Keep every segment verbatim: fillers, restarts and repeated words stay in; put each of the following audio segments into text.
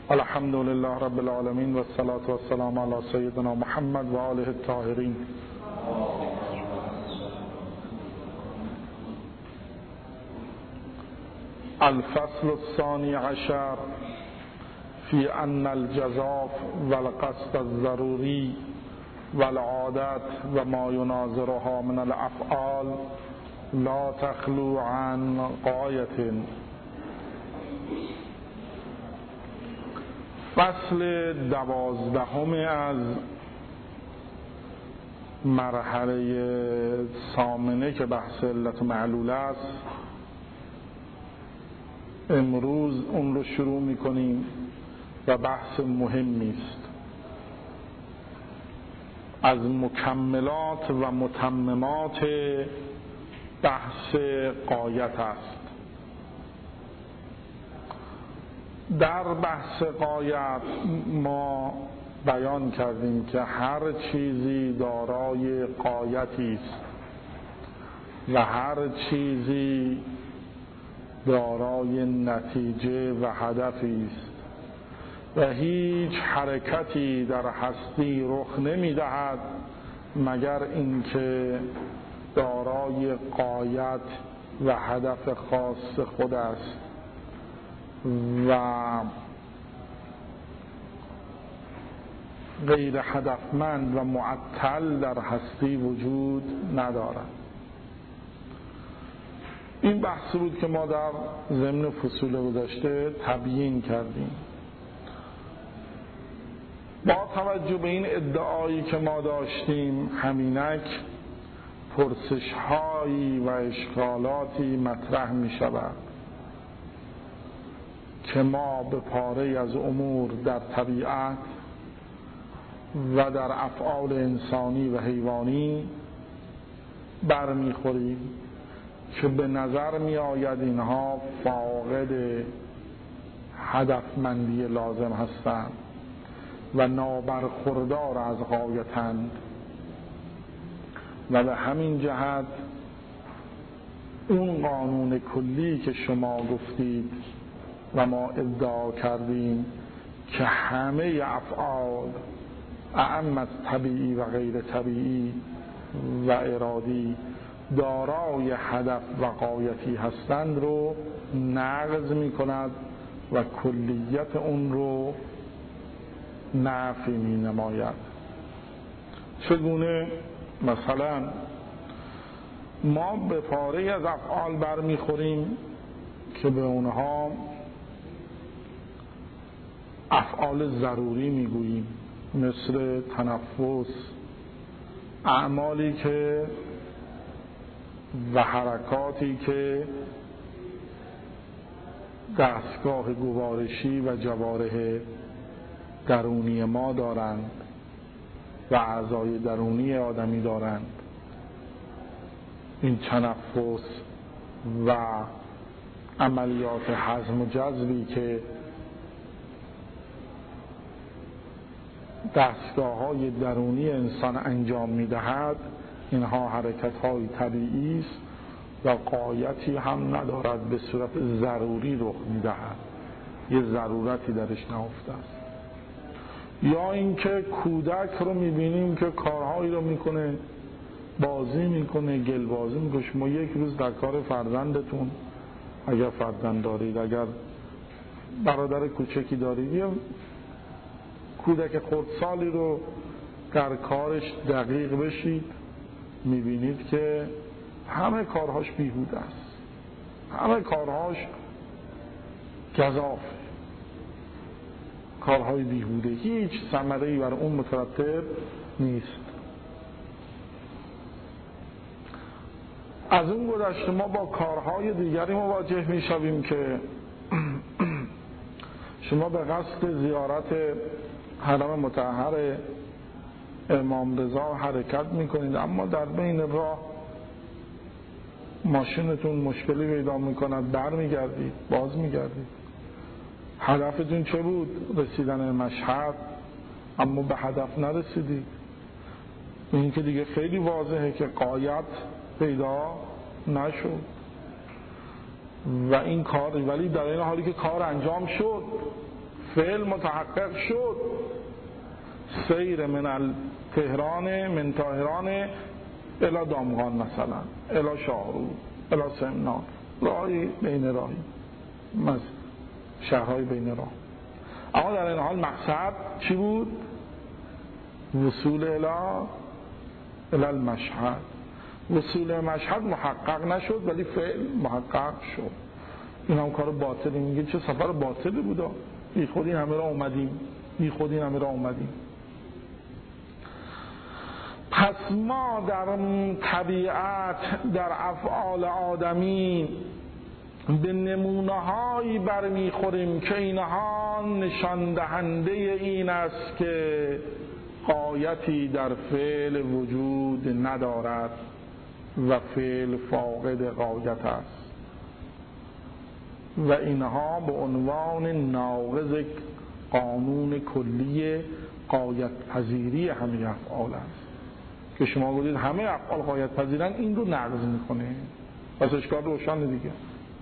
الحمد لله رب العالمين والصلاة والسلام على سيدنا محمد و آله الطاهرين. الفصل الثاني عشر في أن الجزاف والقصد الضروري والعادات وما يناظرها من الأفعال لا تخلو عن غاية. فصل دوازدهم از مرحله ثامنه که بحث علت معلول است، امروز اون رو شروع میکنیم و بحث مهمی است. از مکملات و متممات بحث غایت است. در بحث غایت ما بیان کردیم که هر چیزی دارای غایتی است و هر چیزی دارای نتیجه و هدفی است و هیچ حرکتی در هستی رخ نمی‌دهد مگر اینکه دارای غایت و هدف خاص خود است و غیر هدفمند و معطل در هستی وجود ندارد. این بحث بود که ما در ضمن فصول گذشته تبیین کردیم. با توجه به این ادعایی که ما داشتیم، همینک پرسش‌هایی و اشکالاتی مطرح می شود که ما به پاره از امور در طبیعت و در افعال انسانی و حیوانی برمیخوریم که به نظر می آید اینها فاقد هدفمندی لازم هستند و نابرخوردار از غایتند و به همین جهت اون قانون کلی که شما گفتید و ما ادعا کردیم که همه افعال اعم از طبیعی و غیر طبیعی و ارادی دارای هدف و غایتی هستند رو نقض می کند و کلیت اون رو نفی می نماید. چگونه؟ مثلا ما به پاره از افعال برمی خوریم که به اونها افعال ضروری می گوییم، مثل تنفس، اعمالی که و حرکاتی که دستگاه گوارشی و جوارح درونی ما دارند و اعضای درونی آدمی دارند. این تنفس و عملیات هضم و جذبی که دستگاه‌های درونی انسان انجام می‌دهد، اینها حرکت‌های طبیعی است و غایتی هم ندارد، به صورت ضروری رخ می‌دهد، یه ضرورتی درش نهفته است. یا اینکه کودک رو می‌بینیم که کارهایی رو می‌کنه، بازی می‌کنه، گل بازی می‌کنه. شما یک روز در کار فرزندتون، اگر فرزند دارید، اگر برادر کوچکی دارید، یا کودک خردسالی رو در کارش دقیق بشید، میبینید که همه کارهاش بیهوده است، همه کارهاش گزاف، کارهای بیهوده، هیچ ثمره‌ای بر اون مترتب نیست. از اون گذشته ما با کارهای دیگری مواجه میشویم که شما به قصد زیارت حرم مطهر امام رضا حرکت میکنید، اما در بین راه ماشینتون مشکلی پیدا میکند، بر میگردید، باز میگردید. هدفتون چه بود؟ رسیدن مشهد، اما به هدف نرسیدید. این که دیگه خیلی واضحه که غایت پیدا نشد و این کار، ولی در این حالی که کار انجام شد فعل متحقق شد، سیر من تهران من تهران الی دامغان مثلا، الی شاهرود، الی سمنان، راهی بین راهی، مثل شهرهای بین راه. اما در این حال مقصد چی بود؟ وصول الی الی المشهد. وصول مشهد محقق نشد ولی فعل محقق شد. این هم کار باطلی. میگه چه سفر باطلی بودا، بی خودی همه را اومدیم، بی خودی همه را اومدیم. پس ما در طبیعت، در افعال آدمی به نمونه‌هایی برمیخوریم که اینها نشان دهنده این است که غایتی در فعل وجود ندارد و فعل فاقد غایت است و اینها به عنوان ناقض قانون کلی غایت پذیری همه افعال است که شما گفتید همه افعال غایت پذیرن، این رو نقض میکنه. پس اشکال روشن دیگه.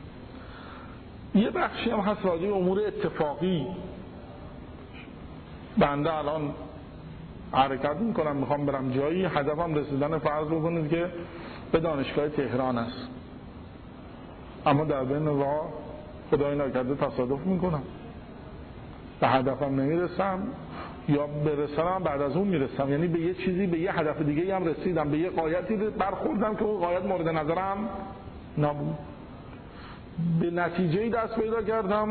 یه بخشی هم هست راجع به امور اتفاقی. بنده الان حرکت میکنم میخوام برم جایی، هدفم رسیدن، فرض رو کنید که به دانشگاه تهران است، اما در بین راه خدای نکرده تصادف میکنم، به هدفم نمیرسم یا برسم بعد از اون میرسم، یعنی به یه چیزی، به یه هدف دیگه هم رسیدم، به یه غایتی برخوردم که اون غایت مورد نظرم نبود، به نتیجه دست پیدا کردم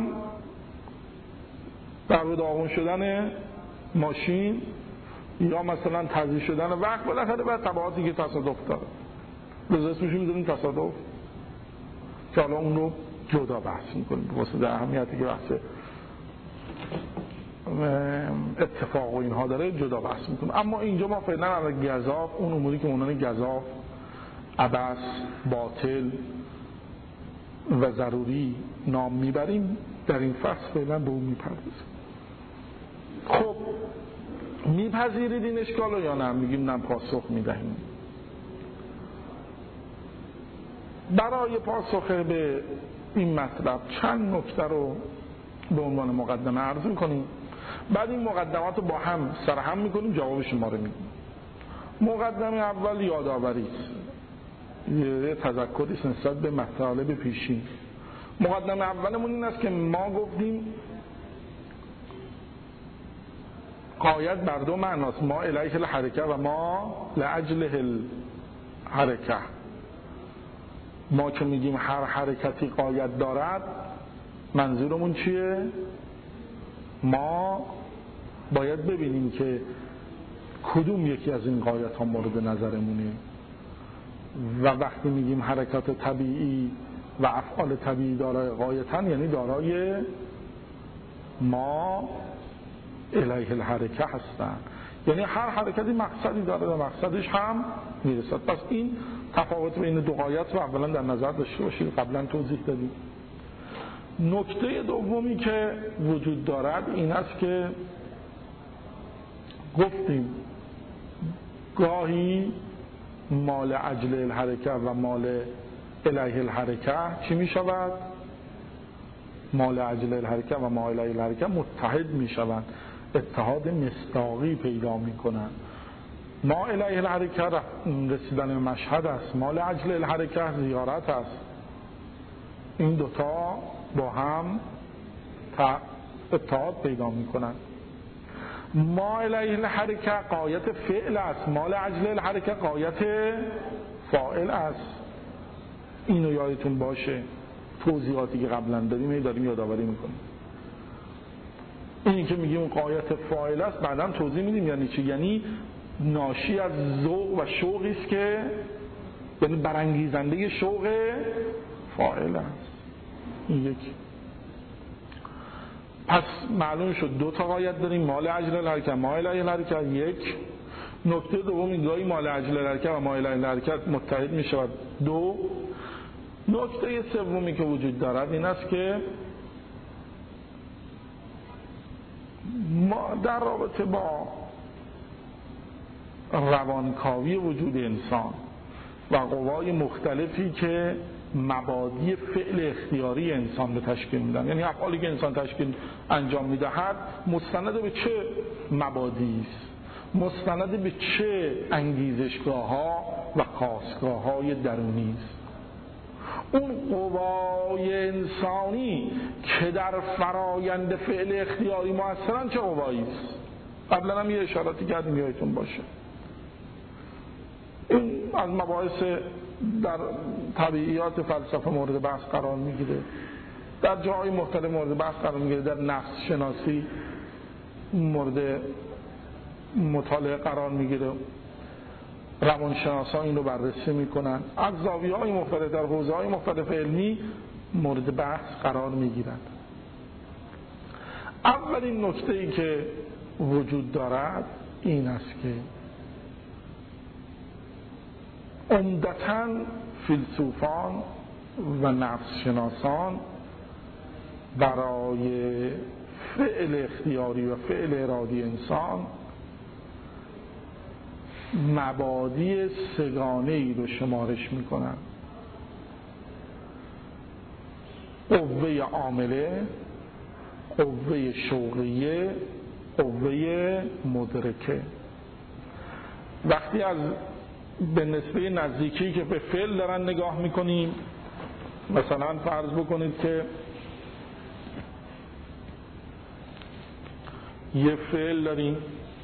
در به داغون شدن ماشین یا مثلا تضییع شدن وقت، بالاخره بعد تبعاتی که تصادف داره لذا اسمش میذاریم تصادف، که حالا اون رو جدا بحث میکنیم واسه اهمیتی که بحث اتفاق و اینها داره جدا بحث میکنیم. اما اینجا ما فعلا از گزاف، اون اموری که اونان گزاف، عبث، باطل و ضروری نام میبریم، در این فصل فعلا به اون میپردازیم. خب میپذیرید این اشکال رو یا نه؟ میگیم نه، پاسخ میدهیم. برای پاسخ به این مطلب چند نکته رو به عنوان مقدمه عرض میکنیم، بعد این مقدمات رو با هم سرهم میکنیم، جواب شما رو میدیم. مقدمه اول یادآوری است، یه تذکری است نسبت به مطالب پیشین. مقدمه اولمون این است که ما گفتیم غایت بر دو معناست، ما الیه الحرکه و ما لاجله الحرکه. ما که میگیم هر حرکتی غایت دارد، منظورمون چیه؟ ما باید ببینیم که کدوم یکی از این غایت ها مورد نظرمونه و وقتی میگیم حرکات طبیعی و افعال طبیعی دارای غایتن، یعنی دارای ما الیه الحرکه هستن، یعنی هر حرکتی مقصدی داره و مقصدش هم میرسد. پس این تفاوت بین دو غایت رو اولا در نظر داشته باشید، قبلا توضیح دادیم. نکته دومی که وجود دارد این است که گفتیم گاهی مال اجل الحرکه و مال الیه الحرکه چی می شود؟ مال اجل الحرکه و مال الیه الحرکه متحد می شوند، اتحاد مصداقی پیدا می کنند. ما الیه الحرکه رسیدن به مشهد است، مال اجل الحرکه زیارت است. این دوتا با هم اتحاد پیدا می کنند. ما الیه الحرکه غایت فعل است، مال اجل الحرکه غایت فاعل است. اینو یادتون باشه، توضیحاتی که قبلا داریم داریم یادآوری میکنیم. اینی که میگیم غایت فاعل است بعداً توضیح میدیم یعنی چی. یعنی ناشی از ذوق و شوقی است که یعنی برانگیزنده شوق فاعل است. این یکی. پس معلوم شد دو تا غایت داریم، مال اجل الحرکه، مال الیه الحرکه. یک. نکته دوم این گاهی مال اجل الحرکه و مال الیه الحرکه متحد می شود. دو. نکته سومی که وجود دارد این است که ما در رابطه با روانکاوی وجود انسان و قوای مختلفی که مبادی فعل اختیاری انسان به تشکیل میدن. یعنی افعالی که انسان تشکیل انجام میدهد مستند به چه مبادی است؟ مستند به چه انگیزشگاه ها و خاستگاه های درونی است؟ اون قوای انسانی که در فرایند فعل اختیاری مؤثرن چه قوایی است؟ قبلا هم یه اشاراتی کردیم یادتون باشه. این از مباحث در طبیعیات فلسفه مورد بحث قرار میگیره، در جاهای مختلف مورد بحث قرار میگیره، در نفس شناسی مورد مطالعه قرار میگیره، روانشناسان این رو بررسی میکنن، از زاویه‌های مختلف در حوزه‌های مختلف علمی مورد بحث قرار میگیرند. اولین نکته‌ای که وجود دارد این است که عمدتاً فیلسوفان و نفس شناسان برای فعل اختیاری و فعل ارادی انسان مبادی سگانه ای رو شمارش میکنن: قوه عامله، قوه شوقیه، قوه مدرکه. وقتی از به نسبه نزدیکی که به فعل دارن نگاه میکنیم، مثلا فرض بکنید که یه فعل داریم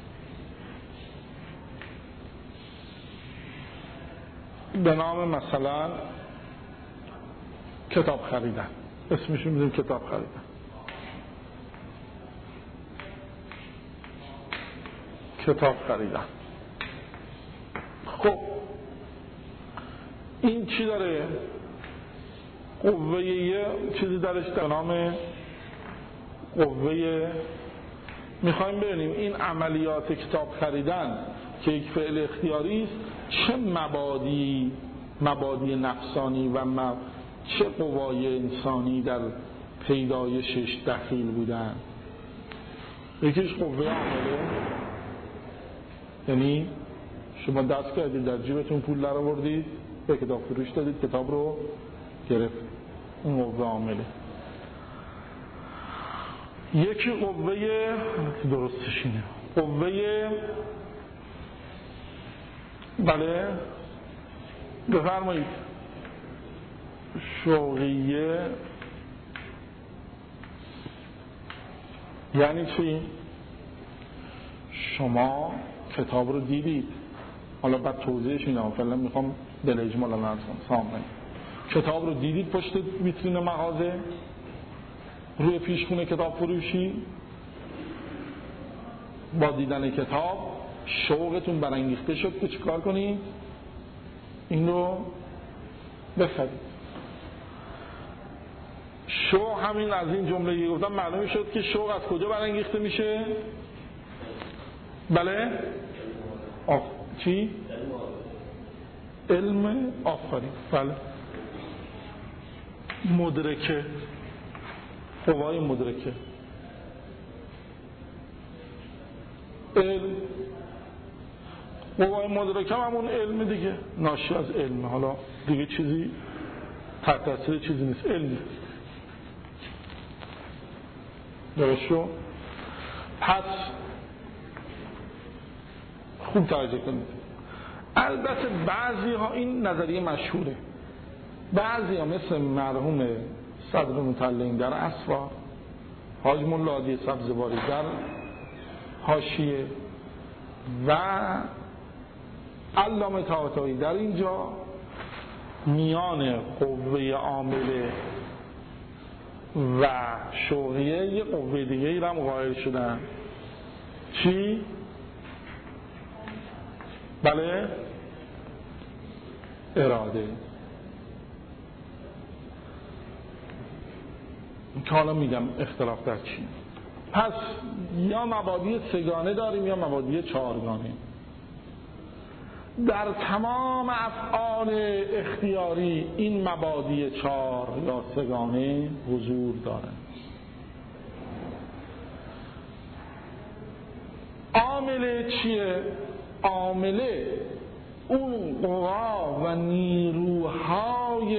به نام مثلا کتاب خریدن، اسمش میذاریم کتاب خریدن. کتاب خریدن خب این چی داره؟ قوه یه چیزی درش به نام قوه. میخوایم ببینیم این عملیات کتاب خریدن که یک فعل اختیاری است چه مبادی مبادی نفسانی و مب... چه قوای انسانی در پیدایشش دخیل بودن. یکیش قوه عامله، یعنی شما دست کردید در جیبتون پول در آوردید به کتاب فروش دادید کتاب رو گرفت، اون قوه عامله. یکی قوه درستش اینه قوه بله بفرمایید شوقیه. یعنی چی؟ شما کتاب رو دیدید، حالا بعد توضیحش اینه، فعلا میخوام دل اجمالا نرسم سامنے. کتاب رو دیدید پشت ویترین مغازه روی پیشخونه کتاب فروشی، با دیدن کتاب شوقتون برانگیخته شد که چیکار کنید؟ این رو بخرید. شوق همین از این جمله که گفتم معلوم شد که شوق از کجا برانگیخته میشه؟ بله؟ آف... چی؟ علم آفرین. بله مدرکه، قوای مدرکه. علم قوای مدرکه همون علم دیگه، ناشی از علم، حالا دیگه چیزی تحت تاثیر چیزی نیست، علم. درست شو؟ پس خوب توجه کنید. البته بعضی ها این نظریه مشهوره، بعضی ها مثل مرحوم صدر مطلعین در اسفار، حاج مولا عادی سبزواری در حاشیه و علامه طاهطایی در اینجا میان قوه عامله و شوقیه یه قوه دیگه ای هم قائل شدن. چی؟ بله اراده. که حالا میگم اختلاف در چی. پس یا مبادی سگانه داریم یا مبادی چهارگانه. در تمام افعال اختیاری این مبادی چهار یا سگانه حضور دارند. عامله چیه؟ عامله اون قوا و نیروهای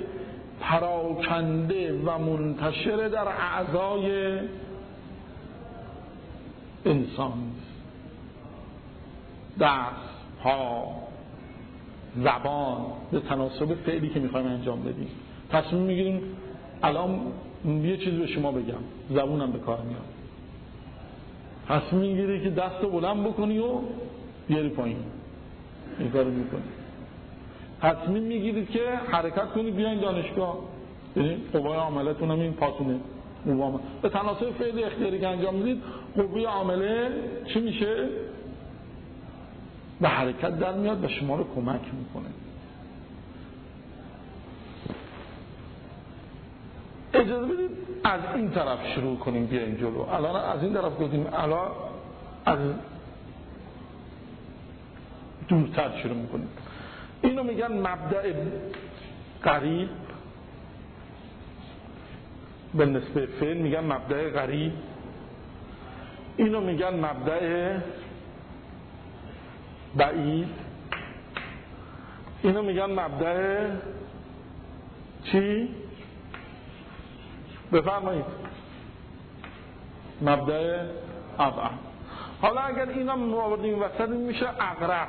پراکنده و منتشر در اعضای انسان، دست، پا، زبان، به تناسب فعلی که میخوایم انجام بدیم. تصمیم میگیریم الان یه چیزی به شما بگم، زبونم به کار میاد. تصمیم میگیری که دست رو بلند بکنی و بیاری پایین، این کارو میکنی. تصمیم میگیرید که حرکت کنید بیاین دانشگاه، ببین قوای عاملتون هم این پاتونه. به تناسب فعل اختیاری که انجام میدید قوه عامله چی میشه؟ به حرکت در میاد و شما رو کمک میکنه. اجازه بدید از این طرف شروع کنیم، بیایم جلو. الان از این طرف گفتیم، الان از دورتر شروع میکنیم. اینو میگن مبدأ قریب، به نسبه فعل میگن مبدأ قریب. اینو میگن مبدأ بعید. اینو میگن مبدأ چی؟ بفرمایید. مبدأ ابعد. حالا اگر اینا موردیم وسط، این میشه اقرب،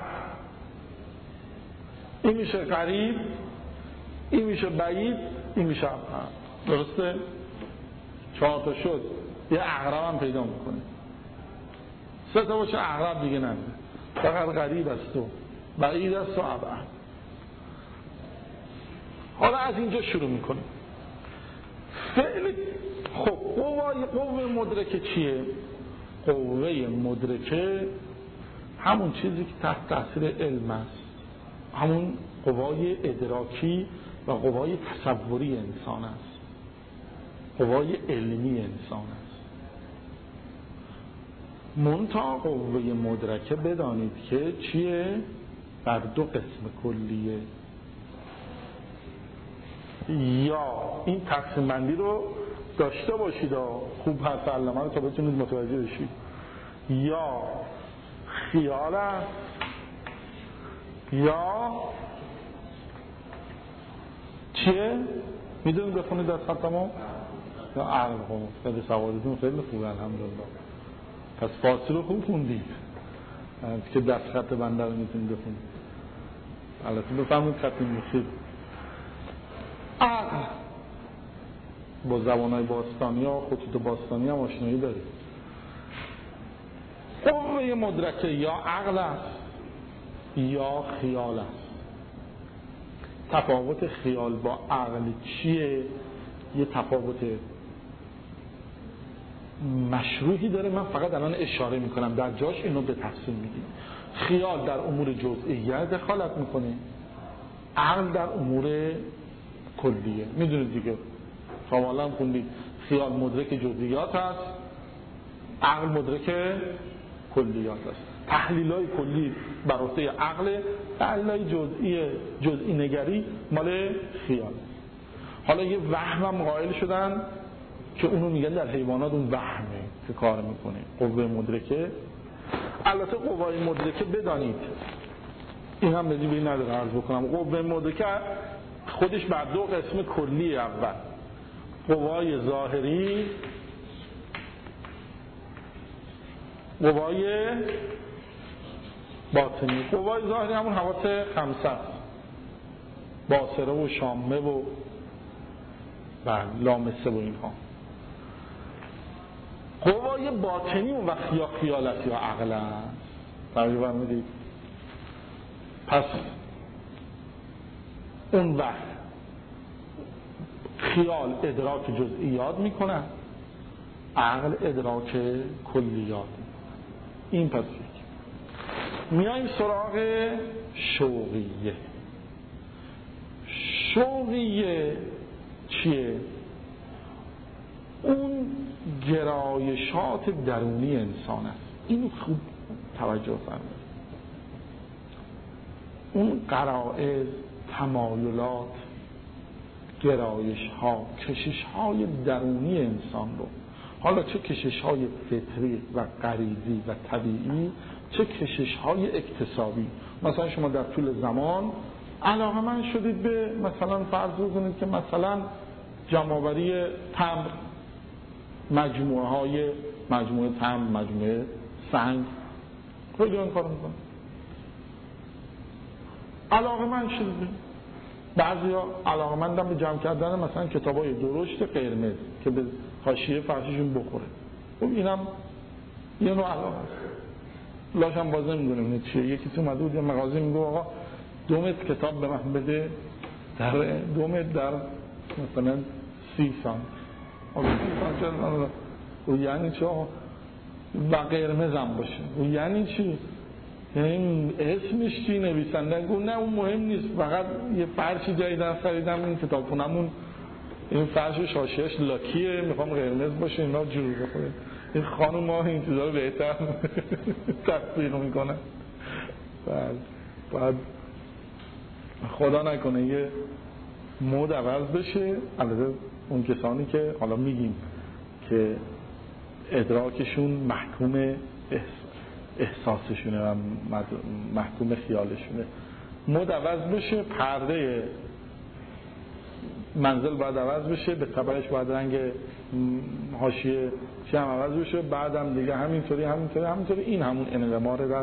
این میشه قریب، این میشه بعید، این میشه ابعد. درسته؟ چهار تا شد. یه اقرب هم پیدا میکنه. سه تا باشه اقرب دیگه نمیده، فقط قریب است و بعید است و ابعد. حالا از اینجا شروع میکنیم. فعل خب قوای قوه مدرکه چیه؟ قوه مدرکه همون چیزی که تحت تاثیر علم است، همون قوای ادراکی و قوای تصوری انسان است، قوای علمی انسان است. منتها قوه مدرکه بدانید که چیه؟ بر دو قسم کلیه. یا این تقسیم بندی رو داشته باشید، خوب حرف علامه رو تا بتونید متوجه بشید. یا خیال است یا چیه؟ میدونید بخونید در خطمو؟ یا عقل. خب خیلی سوادتون خیلی خوبه الحمدلله. پس فارسی رو خوب خوندید که دست خط بنده رو میتونید بخونید. البته بفهمید خط میخید. عقل با زبانهای باستانی و خطوط باستانی هم آشنایی دارید. قوه مدرکه یا عقل است یا خیال است. تفاوت خیال با عقل چیه؟ یه تفاوت مشروحی داره، من فقط الان اشاره میکنم، در جاش اینو به تفصیل میگیم. خیال در امور جزئیات دخالت میکنه، عقل در امور کلیه. میدونید دیگه، شمالا خوندید خیال مدرک جزئیات هست، عقل مدرک کلیات هست. تحلیلای کلی براسته عقل، تحلیلای جزئی جزئی نگری مال خیال. حالا یه وهم قائل شدن که اونو میگن در حیوانات اون وهمه که کار میکنه. قوه مدرکه، البته قوای مدرکه بدانید این هم بدی نداره عرض بکنم. قوه مدرکه خودش بر دو قسم کلی، اول قوای ظاهری، قوای باطنی. قوای ظاهری همون حواس خمسه است، باصره و شامه و لامسه و اینها. قوای باطنی اون وقت یا خیال است یا عقل است. تقریبا میدید. پس اون وقت خیال ادراک جزئیات میکنه، عقل ادراک کلیات. این پس میایم سراغ شوقیه. شوقیه چیه؟ اون گرایشات درونی انسان است. اینو خوب توجه فرمایید. اون غرائز، تمایلات، گرایش ها، کشش های درونی انسان رو حالا چه کشش های فطری و غریزی و طبیعی، چه کشش های اکتسابی. مثلا شما در طول زمان علاقه من شدید به مثلا فرض بکنید که مثلا جمع‌آوری تمر، مجموعه های مجموعه تمر، مجموعه سنگ، خیلی این کارو میکنن. علاقه من شدید. بعضیا علاقه مندم به جمع کردن مثلا کتابای درشت قرمز که به حاشیه فرششون بخوره. خب اینم یه نوع علاقه است. لاشم باز نمیدونم چیه. یکی تو اومده بود یه مغازه میگه آقا دو متر کتاب به من بده، در دو متر در مثلا سی سانت. آقا سی سانت چه؟ یعنی چی آقا؟ و قرمز هم باشه. و یعنی چی؟ یعنی اسمش چی؟ نویسنده گفت نه اون مهم نیست، فقط یه فرشی جدیدن خریدم این کتابخونمون این فرش حاشیه‌اش لاکیه، میخوام قرمز باشه، اینا جور بخوره. این خانم ما این چیزا رو بهتر تطبیق میکنه. بعد بعد خدا نکنه یه مود عوض بشه. البته اون کسانی که حالا میگیم که ادراکشون محکوم احساسشونه و محکوم خیالشونه، مود عوض بشه، پرده منزل باید عوض بشه، به تبعش باید رنگ حاشیه چی هم عوض بشه، بعدم دیگه همینطوری همینطوری همینطوری. این همون انقمار در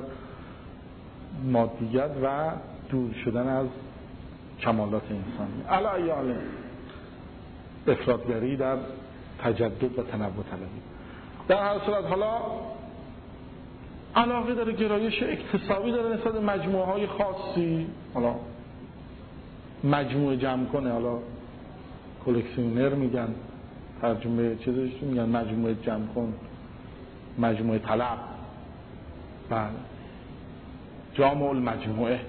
مادیت و دور شدن از کمالات انسانی. علی ای حال افراطگری در تجدد و تنوع طلبی. در هر صورت حالا علاقه داره، گرایش اکتسابی داره نسبت به مجموعه های خاصی. حالا مجموعه جمع کنه، حالا کلکسیونر میگن، ترجمه چیزش میگن مجموعه جمع کن، مجموعه طلب، بله، جامع المجموعه.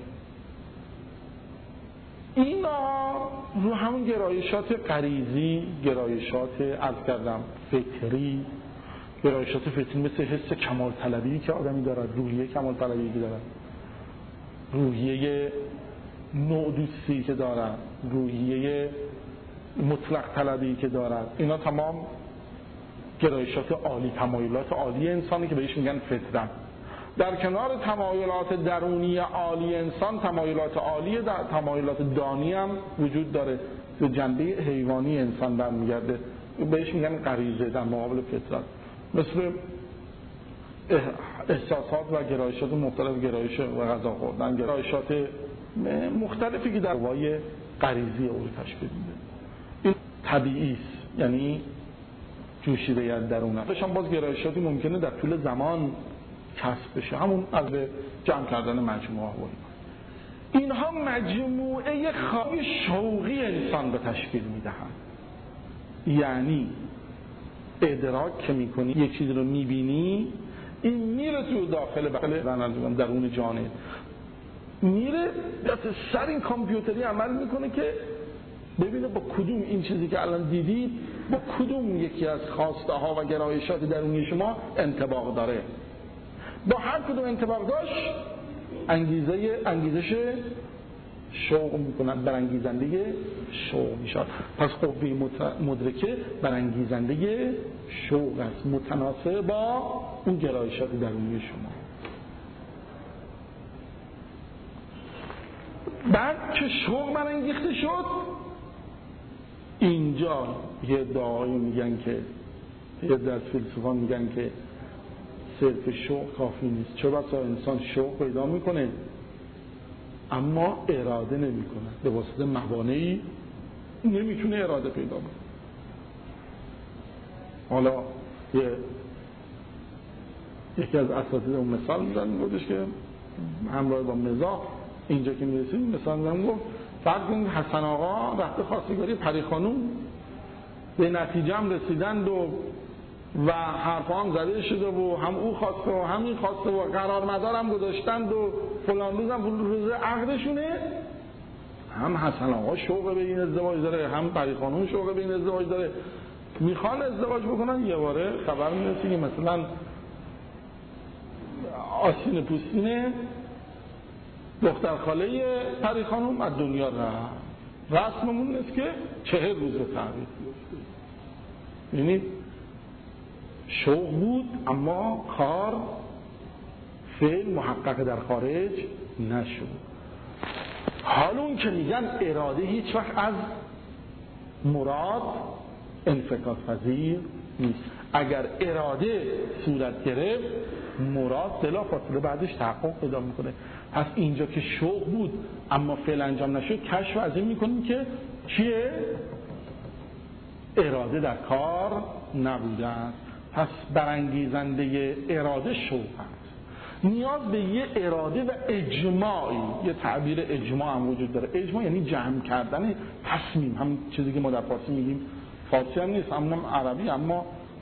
اینا رو همون گرایشات غریزی، گرایشات عرض کردم فطری، گرایشات فطری مثل حس کمال طلبی که آدمی دارد، روحیه کمال طلبی که دارد، روحیه نوع دوستی که دارد، روحیه مطلق طلبی که دارد، اینا تمام گرایشات عالی، تمایلات عالی انسانی که بهش میگن فطرت. در کنار تمایلات درونی عالی انسان، تمایلات عالی در تمایلات دانی هم وجود داره، به جنبه حیوانی انسان برمیگرده، بهش میگن غریزه در مقابل فطرت. مثل احساسات و گرایشات مختلف، گرایش و غذا خوردن، گرایشات مختلفی که در قوای غریزی او رو تشکیل میده. این طبیعی است، یعنی جوشیده درونه. بهشون باز گرایشاتی ممکنه در طول زمان کسب بشه، همون از جمع کردن مجموعه ها. اینها مجموعه خواهی شوقی انسان به تشکیل میدهند. یعنی ادراک که میکنی یک چیز رو میبینی، این میره تو داخل بخل درون جانه، میره دست سر این کامپیوتری عمل میکنه که ببینه با کدوم این چیزی که الان دیدید با کدوم یکی از خواسته ها و گرایشات درونی شما انطباق داره. با هر کدوم انطباق داشت انگیزه انگیزش شوق میکنن، برانگیزنده شوق میشد. پس قوه مدرکه برانگیزنده شوق است، متناسب با اون گرایشات درونی شما. بعد که شوق برانگیخته شد، اینجا یه دعایی میگن که یه در فیلسوفان میگن که صرف شوق کافی نیست. چه بسا انسان شوق پیدا میکنه اما اراده نمیکنه، به واسطه موانعی نمیتونه اراده پیدا کنه. حالا یه یکی از اساتید اون مثال میزن، میگفتش که همراه با مزاح اینجا که میرسیم مثلا میزن، گفت فرض کنید حسن آقا رفته خواستگاری پری خانوم، به نتیجه هم رسیدند و و حرفا هم زده شده و هم او خواسته و همین خواسته و قرار مدار هم گذاشتند و فلان روز هم روز عقدشونه. هم حسن آقا شوق به این ازدواج داره، هم پری خانوم شوق به این ازدواج داره، میخوان ازدواج بکنن. یه باره خبر میرسه که مثلا آستین پوستین دختر خاله پری خانوم از دنیا رفت. رسممون نیست که چهل روز رو تعبیر. یعنی شوق بود اما کار فعل محقق در خارج نشد. حالا اون که میگن اراده هیچ وقت از مراد انفکاک پذیر نیست. اگر اراده صورت گرفت مراد بلافاصله بعدش تحقق پیدا میکنه. پس اینجا که شوق بود اما فعل انجام نشد کشف از این میکنیم که چیه؟ اراده در کار نبوده است. پس برانگیزنده اراده شوق است. نیاز به یه اراده و اجماعی، یه تعبیر اجماع هم وجود داره. اجماع یعنی جمع کردن تصمیم، همین چیزی که ما در فارسی میگیم، فارسی هم نیست همونم عربی، اما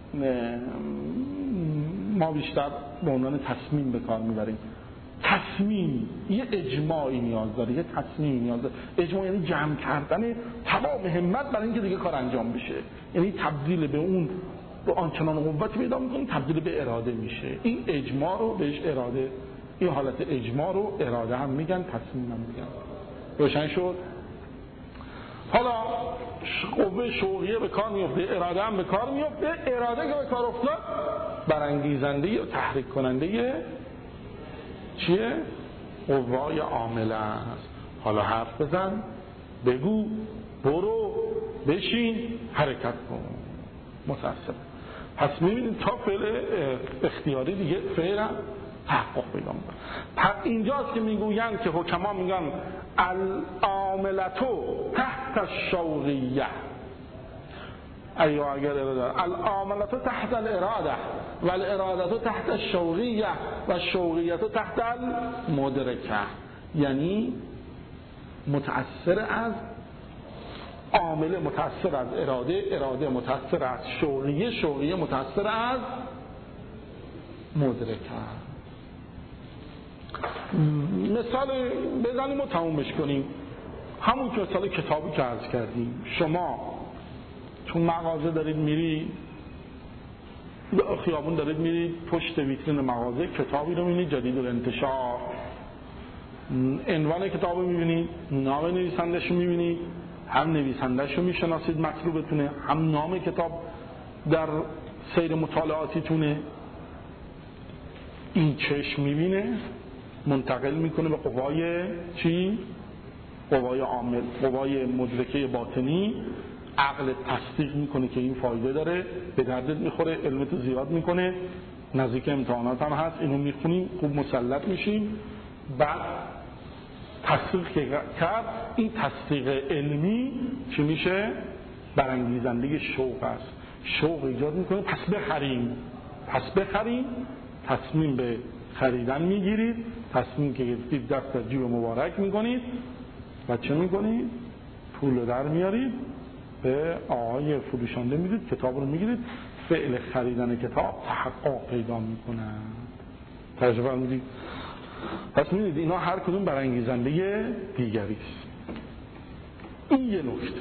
ما بیشتر به عنوان تصمیم به کار میبریم. تصمیم یه اجماعی نیاز داره، یه تصمیم نیاز داره. اجماع یعنی جمع کردن تمام همت برای اینکه دیگه کار انجام بشه، یعنی تبدیل به اون به آنچنان قوتی پیدا میکنه تبدیل به اراده میشه. این اجماع رو بهش اراده، این حالت اجماع رو اراده هم میگن، تصمیم هم میگن. روشن شد؟ حالا قوه شوقیه به کار میفته، اراده هم به کار میفته. اراده که به کار افتاد برانگیزنده یا تحریک کننده چیه؟ قوای عامله است. حالا حرف بزن، بگو، برو، بشین، حرکت کن. متاسفم. پس میبینید تا فعل اختیاری دیگه فعل تحقق پیدا میکنه. پس اینجاست که میگویند که حکما میگن العاملتو تحت الشوقیه، ایوه اگر اراده العاملتو تحت الاراده و الارادتو تحت الشوقیه و الشوقیتو تحت المدرکه، یعنی متأثر از عامل، متأثر از اراده، اراده متأثر از شوقیه، شوقیه متأثر از مدرکه. مثال بزنیم و تمومش کنیم. همون که مثال کتابی که عرض کردیم، شما چون مغازه دارید میری، خیابون دارید میرید، پشت ویترین مغازه کتابی رو میبینید جدید الانتشار، عنوان کتاب رو میبینید، نام نویسندش رو میبینید، هم نویسندش رو میشناسید مطلوبتونه، هم نام کتاب در سیر مطالعاتیتونه. این چشم میبینه، منتقل میکنه به قوای چی؟ قوای عامل، قوای مدرکه باطنی. عقل تصدیق میکنه که این فایده داره، به دردت میخوره، علمتو زیاد میکنه، نزدیک امتحانات هم هست، اینو میخونیم خوب مسلط میشیم. بعد تصدیق که کرد، این تصدیق علمی چی میشه؟ برانگیزنده شوق است. شوق ایجاد میکنه پس بخریم، پس بخریم، تصمیم به خریدن میگیرید، تصمیم که گرفتید دست در جیب مبارک میکنید و چه میکنید؟ پول رو در میارید، به آقای فروشنده میدید، کتاب رو میگیرید، فعل خریدن کتاب تحقق پیدا میکنه. تجربه میدید. پس میدید اینا هر کدوم برانگیزنده دیگری است. این یه نکته.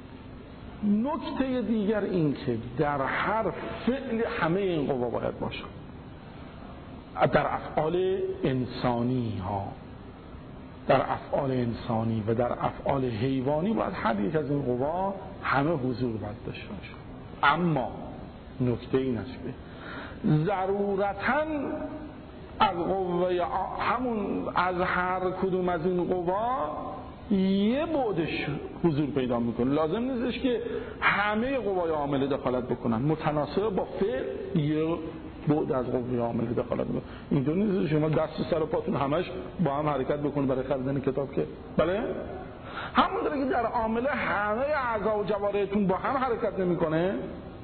نکته دیگر این که در هر فعل همه این قوا باید باشه. در افعال انسانی ها، در افعال انسانی و در افعال حیوانی باید هر یک از این قوا همه حضور باید داشته باشه. اما نکته این است که ضرورتاً از قوه همون از هر کدوم از این قوا یه بعدش حضور پیدا میکنه. لازم نیستش که همه قوای عامله دخالت بکنن، متناسب با فعل یه بعد از قوه عامله دخالت بکنن. اینطور نیست شما دست و سر و پاتون همش با هم حرکت بکنه برای خریدن کتاب که بله؟ همون داره که در عامله همه اعضا و جوارحتون با هم حرکت نمیکنه،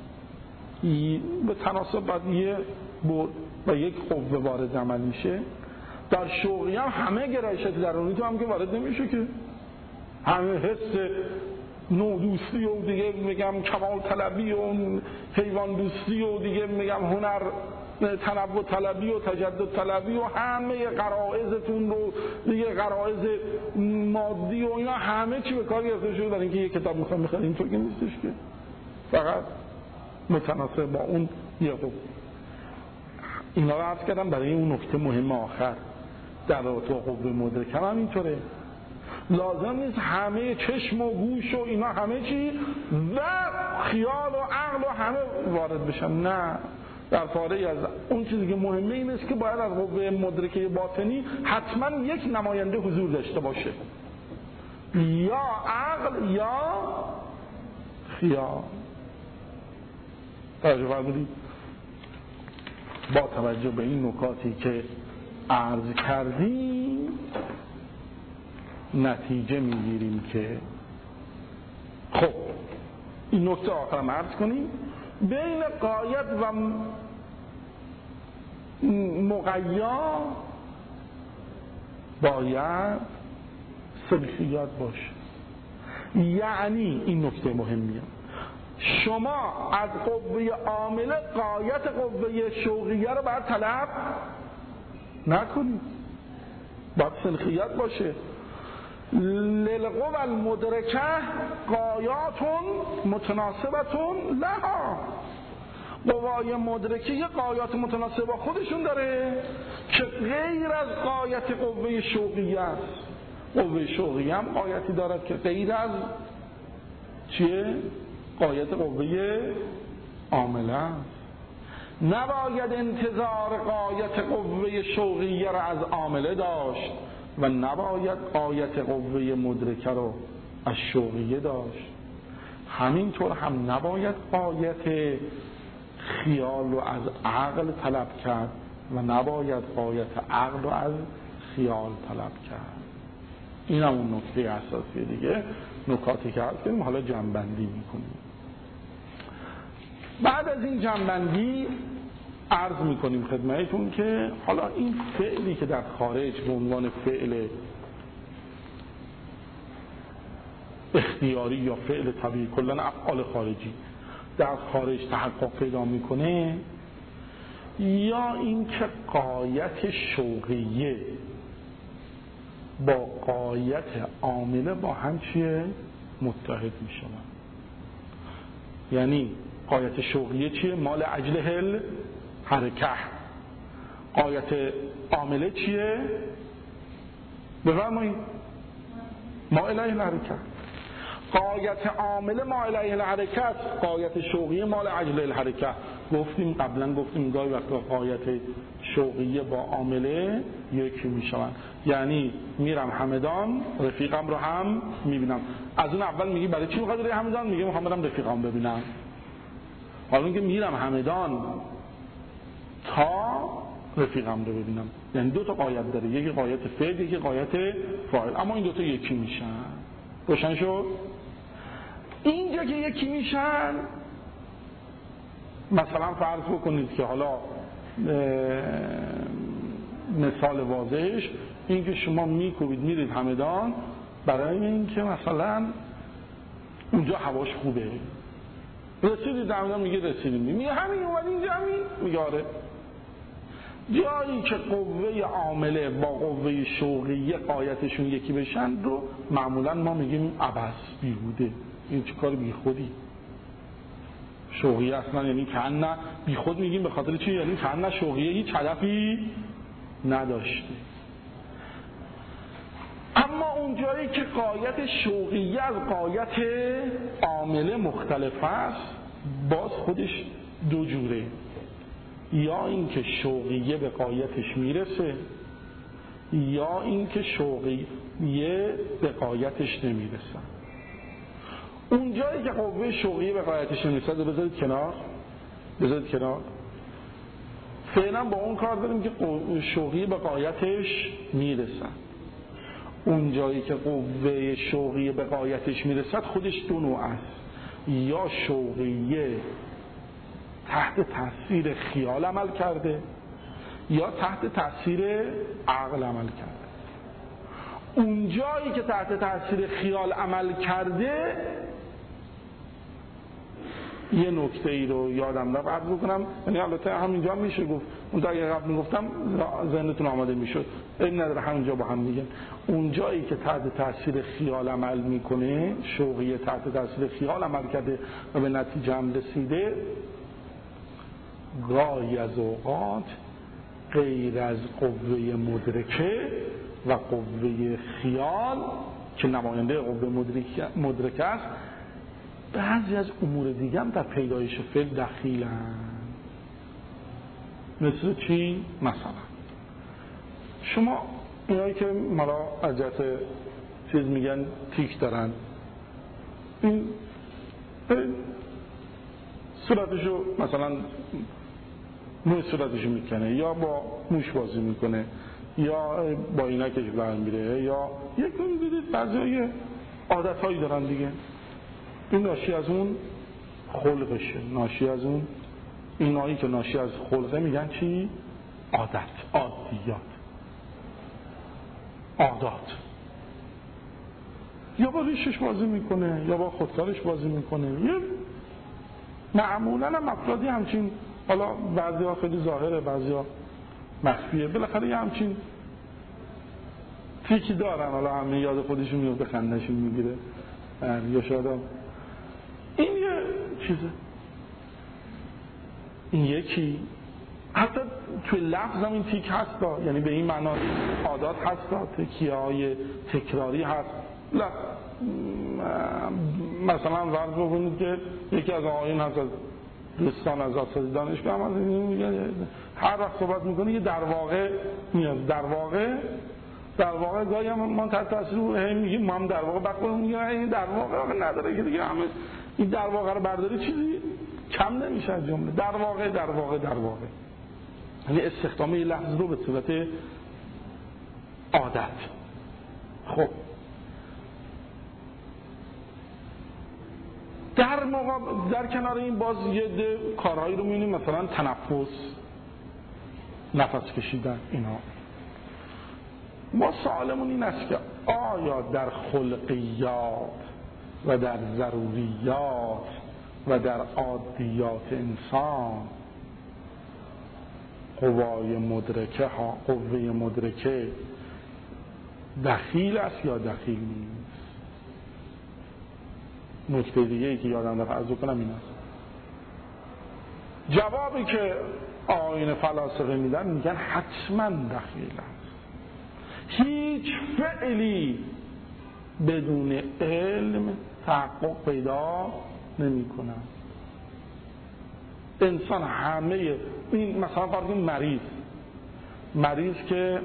به تناسب باید یه بعد و یک قوه وارد عمل میشه. در شوقی هم همه گرایشات درونی تو هم که وارد نمیشه که، همه حس نودوستی و دیگه میگم کمال طلبی و حیوان دوستی و دیگه میگم هنر تنوع طلبی و تجدد طلبی و همه غرایزتون رو دیگه، غرایز مادی و اینا همه چی به کار گرفته شده برای اینکه یه کتاب میخوام بخرید. اینطور که نیستش که، فقط متناسب با اون یه قوه. اینا رو عرض کردم برای اون نکته مهم آخر. در رابطه با قوه مدرکه هم اینطوره، لازم نیست همه چشم و گوش و اینا همه چی و خیال و عقل و همه وارد بشن، نه. در فارغ از اون چیزی که مهمه این است که باید از قوه مدرکه باطنی حتما یک نماینده حضور داشته باشه، یا عقل یا خیال. توجه فرمودید؟ با توجه به این نکاتی که عرض کردیم نتیجه میگیریم که خب این نکته آخرم عرض کنیم، بین قایت و مقیا باید سلفیات باشه. یعنی این نکته مهمیه، شما از قوه عامله قایت قوه شوقیه رو باید طلب نکنید، باید سلخیات باشه. للقوى المدرکه قایات متناسبتون لها، قوای مدرکه یه قایات متناسب با خودشون داره که غیر از قایت قوه شوقیه است. قوه شوقیه هم قایتی دارد که غیر از چیه؟ قایت قوه عامله است. نباید انتظار قایت قوه شوقیه را از عامله داشت و نباید قایت قوه مدرکه رو از شوقیه داشت. همینطور هم نباید قایت خیال رو از عقل طلب کرد و نباید قایت عقل رو از خیال طلب کرد. این هم اون نکته اساسی دیگه، نکاتی که هست کنیم حالا جمع‌بندی میکنیم. بعد از این جمع‌بندی عرض میکنیم خدمتتون که حالا این فعلی که در خارج به عنوان فعل اختیاری یا فعل طبیعی، کلن افعال خارجی در خارج تحقق پیدا میکنه، یا اینکه قایت شوقیه با قایت عامله با هم چیه؟ متحد میشن. یعنی قایت شوقیه چیه؟ مال اجله حرکه. قایت عامله چیه؟ بفرمایید. ما الیه الحرکه. قایت عامله ما الیه الحرکه، قایت شوقیه مال اجله الحرکه. گفتیم قبلا، گفتیم گاهی وقتا قایت شوقیه با عامله یکی میشوند. یعنی میرم همدان، رفیقم رو هم میبینم. از اون اول میگی برای چی میخواد بری همدان؟ میگه میخوام برم رفیقم ببینم. حالا اینکه میرم همدان تا رفیقم رو ببینم، یعنی دو تا قایت داره، یکی قایت فعل یکی قایت فاعل، اما این دو تا یکی میشن. روشن شد؟ اینجا که یکی میشن، مثلا فرض بکنید که حالا مثال واضحش این که شما میکوبید میرید همدان برای اینکه مثلا اونجا هواش خوبه. رسیدید همدان، میگه رسیدیم، میگه همین اومد اینجا همین، میگه آره. جایی که قوه عامله با قوه شوقیه قایتشون یکی بشن رو معمولا ما میگیم عبث، بیهوده، این چه کار بیخودی. شوقیه اصلا یعنی کن نه بیخود میگیم به خاطر چی؟ یعنی کن نه شوقیه هیچ هدفی نداشته. اما اون جایی که قایت شوقیه از قایت عامله مختلف است، باز خودش دو جوره، یا اینکه شوقیه به قایتش میرسه یا اینکه شوقیه به قایتش نمیرسه. اون جایی که قوه شوقیه به قایتش نمیرسه بذارید کنار، بذارید کنار. فعلا با اون کار داریم که قوه شوقیه به قایتش میرسه. اون جایی که قوه شوقیه به قایتش میرسد خودش دو نوع است، یا شوقیه تحت تاثیر خیال عمل کرده یا تحت تاثیر عقل عمل کرده. اون جایی که تحت تاثیر خیال عمل کرده، یه نکته ای رو یادم رفت عرض بکنم، یعنی البته همینجا میشه گفت، اون تا اگه قبل میگفتم ذهنتون آماده میشد، این نداره همینجا با هم میگن. اون جایی که تحت تاثیر خیال عمل میکنه، شوقیه تحت تاثیر خیال عمل کرده و به نتیجه هم رسیده، گاهی از اوقات غیر از قوه مدرکه و قوه خیال که نماینده قوه مدرکه است، بعضی از امور دیگه هم در پیدایش فعل دخیلن. مثل چی؟ مثلا شما اینایی که مالا از جهت چیز میگن تیک دارن، این صورتشو مثلا موی صورتشو میکنه یا با موش بازی میکنه یا با اینکش برمی میره یا یک کنی دیدید بعضی های عادت هایی دارن دیگه. این ناشی از اون خلقشه، ناشی از اون اینایی که ناشی از خلقه میگن چی؟ عادت، عادیات، عادات. یا با ریشش بازی میکنه یا با خودکارش بازی میکنه. یه معمولا هم افرادی همچین، حالا بعضی ها خیلی ظاهره بعضی ها مخفیه، بالاخره یه همچین تیکی دارن، حالا همه یاد خودشون میفته خندشون میگیره یا شاید هم این یه چیزه. این یکی حتی توی لفظ هم این تیک هست دا. یعنی به این معنا عادات هست دا. تکیه های تکراری هست. مثلا فرض بکنید که یکی از آقایون هست از دوستان از اساتید دانشگاه هم از این میگه هر وقت صحبت میکنه یه در واقع میاد، در واقع در واقع گاهی هم ما تحت تاثیر هم میگیم ما هم در واقع بقول میگه این در واقع نداره که دیگه همه این در واقع رو برداری چیزی کم نمیشه از جمله در واقع در واقع در واقع، یعنی استخدام یه لفظ رو به صورت عادت. خب در مقابل در کنار این باز یه ده کارهایی رو می‌بینیم، مثلا تنفس، نفس کشیدن، اینا. ما سوالمون این است که آیا در خلقیات و در ضروریات و در عادیات انسان قوای مدرکه ها قوه مدرکه دخیل است یا دخیل نیست؟ نکته دیگه ای که یادم رفت عرض کنم این است. جوابی که آیین فلاسفه میدن میگن حتما دخیل است. هیچ فعلی بدون علم تحقق پیدا نمی کنه. انسان همه این مثلا فرض مریض مریض که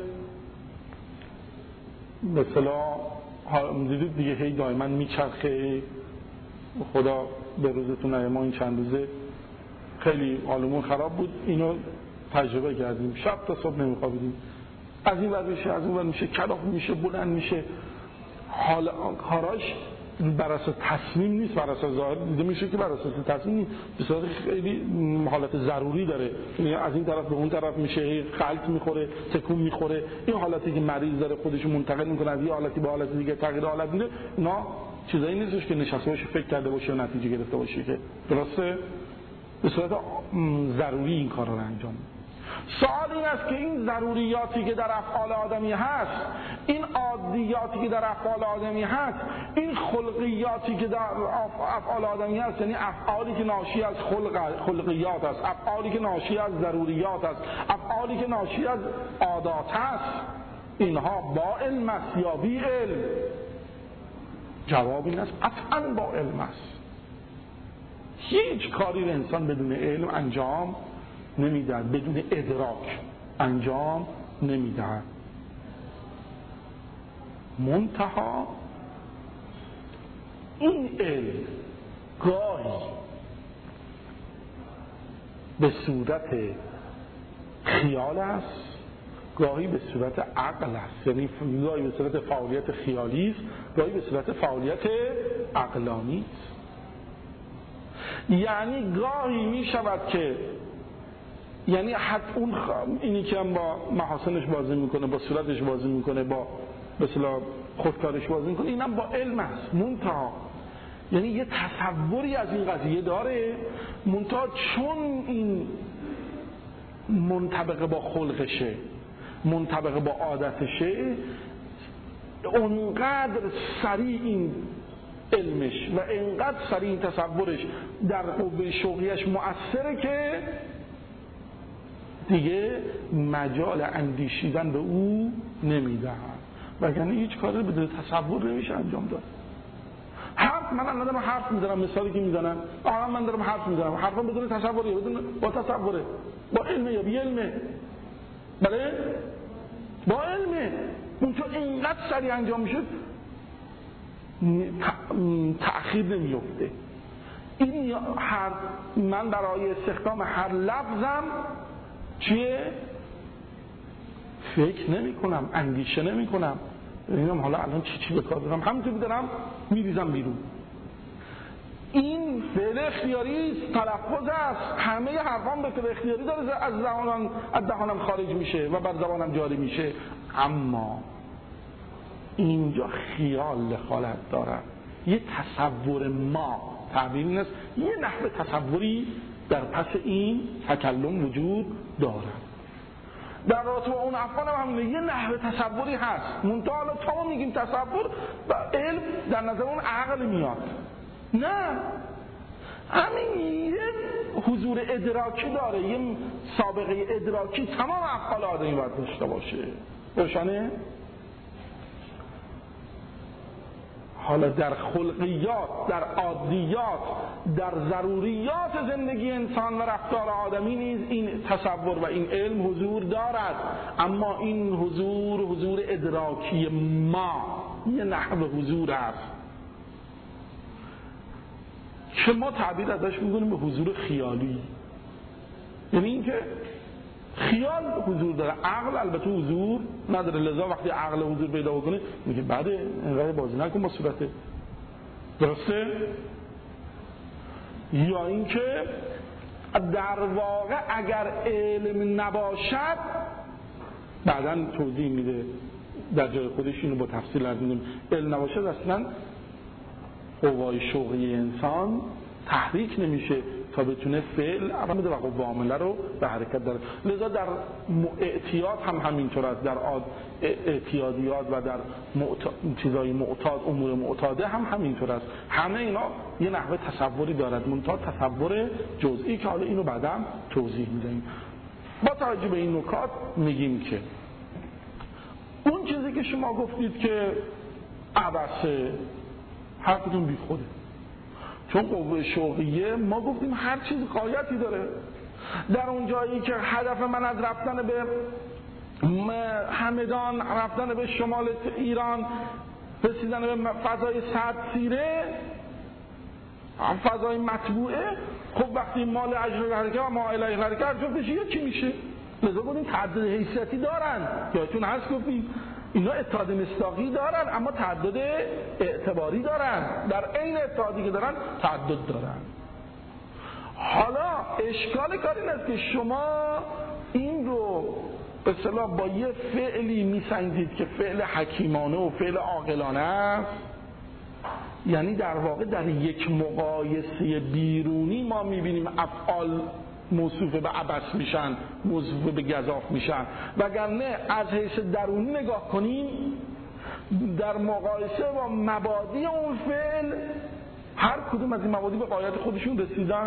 مثلا دیدید دیگه هی دائما میچرخه، خدا به روزتون نگه ما این چند روزه خیلی حالمون خراب بود، اینو تجربه کردیم، شب تا صبح نمیخوابیدیم، از این ور میشه از اون ور میشه، کلاف میشه، بلند میشه، حال کاراش بر اساس تصمیم نیست، بر اساس ظاهر دیده میشه که بر اساس تصمیم نیست، به صورت خیلی حالت ضروری داره، یعنی از این طرف به اون طرف میشه، خلط میخوره، تکون میخوره. این حالتی که مریض داره خودش منتقل میکنه از یه حالتی به حالت دیگه، تغییر حالت میده، اینا چیزایی نیستش که نشسته باشه فکر کرده باشه و نتیجه گرفته باشه، که درسته به صورت ضروری این کارا رو انجام میده. سوال این است که این ضروریاتی که در افعال آدمی هست، این عادیاتی که در افعال آدمی هست، این خلقیاتی که در افعال آدمی هست، یعنی افعالی که ناشی از خلق خلقیات است، افعالی که ناشی از ضروریات است، افعالی که ناشی از عادات است، اینها با علم است یا بی علم؟ جواب این است قطعاً با علم است. هیچ کاری انسان بدون علم انجام نمیدهد، بدون ادراک انجام نمیدهد. منتها این علم گاهی به صورت خیال است، گاهی به صورت عقل است، یعنی گاهی به صورت فعالیت خیالی است، گاهی به صورت فعالیت عقلانی است. یعنی گاهی می شود که یعنی حتی اون اینی که هم با محاسنش بازی میکنه، با صورتش بازی میکنه، با مثلا خودکارش بازی میکنه، اینم با علم است. منتها یعنی یه تصوری از این قضیه داره، منتها چون این منطبق با خلقشه، منطبق با عادتشه، اونقدر سریع این علمش و اینقدر سریع این تصورش در قوه شوقیش مؤثره که دیگه مجال اندیشیدن به او نمیدهن، وگرنه هیچ کاری بدون تصور نمیشه انجام داد. هم من الان دارم حرف میزنم، مثالی که میزنم آقا من دارم حرف میزنم، حرفم بدون تصوریه، بدون با تصوره، با علمه یا بی علمه؟ بله با علمه. اون چون اینقدر سریع انجام میشه تأخیر نمیفته. این هر من برای استخدام هر لفظم چیه؟ فکر نمی کنم، اندیشه نمی کنم، ببینم حالا الان چی چی به کار دارم، همینطور دارم میریزم بیرون. این فعل اختیاری تلفظ است. همه حرفام به فعل اختیاری داره از دهانم از دهانم خارج میشه و بر زبانم جاری میشه، اما اینجا خیال دخالت داره. یه تصور ما تعبیر این است، یه نحوه تصوری در پس این تکلم وجود داره. در رابطه با اون افعال هم همونه، یه نحوه تصوری هست. منتها حالا تا ما میگیم تصور و علم در نظر اون عقل میاد، نه، همین یه حضور ادراکی داره، یه سابقه ادراکی تمام افعال آدمی باید داشته باشه. روشنه؟ حالا در خلقیات، در عادیات، در ضروریات زندگی انسان و رفتار آدمی نیز این تصور و این علم حضور دارد، اما این حضور حضور ادراکی ما، یه نحو حضور است که ما تعبیر ازش می‌کنیم به حضور خیالی. یعنی اینکه خیال حضور داره، عقل البته حضور نداره، لذا وقتی عقل حضور پیدا بکنه میگه بعد اینقدر بازی نکن با صورته، درسته؟ یا اینکه در واقع اگر علم نباشد، بعداً توضیح میده در جای خودش اینو با تفصیل عرض می‌کنم، علم نباشد اصلاً قوای شوقی انسان تحریک نمیشه تا بتونه فعل انجام بده و قوه عامله رو به حرکت داره. لذا در اعتیاد هم همینطور است، در اعتیادیات و در معتاد، چیزای معتاد، امور معتاده هم همینطور است. همه اینا یه نحوه تصوری دارد، منتها تصور جزئی که حالا اینو بعدا توضیح میدیم. با توجه به این نکات میگیم که اون چیزی که شما گفتید که عبثه، حرفتون بی خوده، چون قوه شوقیه ما گفتیم هر چیز غایتی داره. در اون جایی که هدف من از رفتن به همدان، رفتن به شمال ایران، رسیدن به فضای صد سیره، فضای مطبوعه، خب وقتی مال اجر حرکه و ما الیه حرکه ارجاع بشه یکی میشه. لذا گفتیم تعدد حیثیتی دارن، یادتون هست گفتیم اینا اتحاد مصداقی دارن اما تعدد اعتباری دارن، در عین اتحادی که دارن تعدد دارن. حالا اشکال کار این است که شما این رو به اصطلاح با یه فعلی میسنجید که فعل حکیمانه و فعل عاقلانه است، یعنی در واقع در یک مقایسه بیرونی ما میبینیم افعال موصوف به عبث میشن، موصوف به گزاف میشن، وگرنه از حیث درونی نگاه کنیم در مقایسه با مبادی اون فعل هر کدوم از این مبادی به غایت خودشون رسیدن.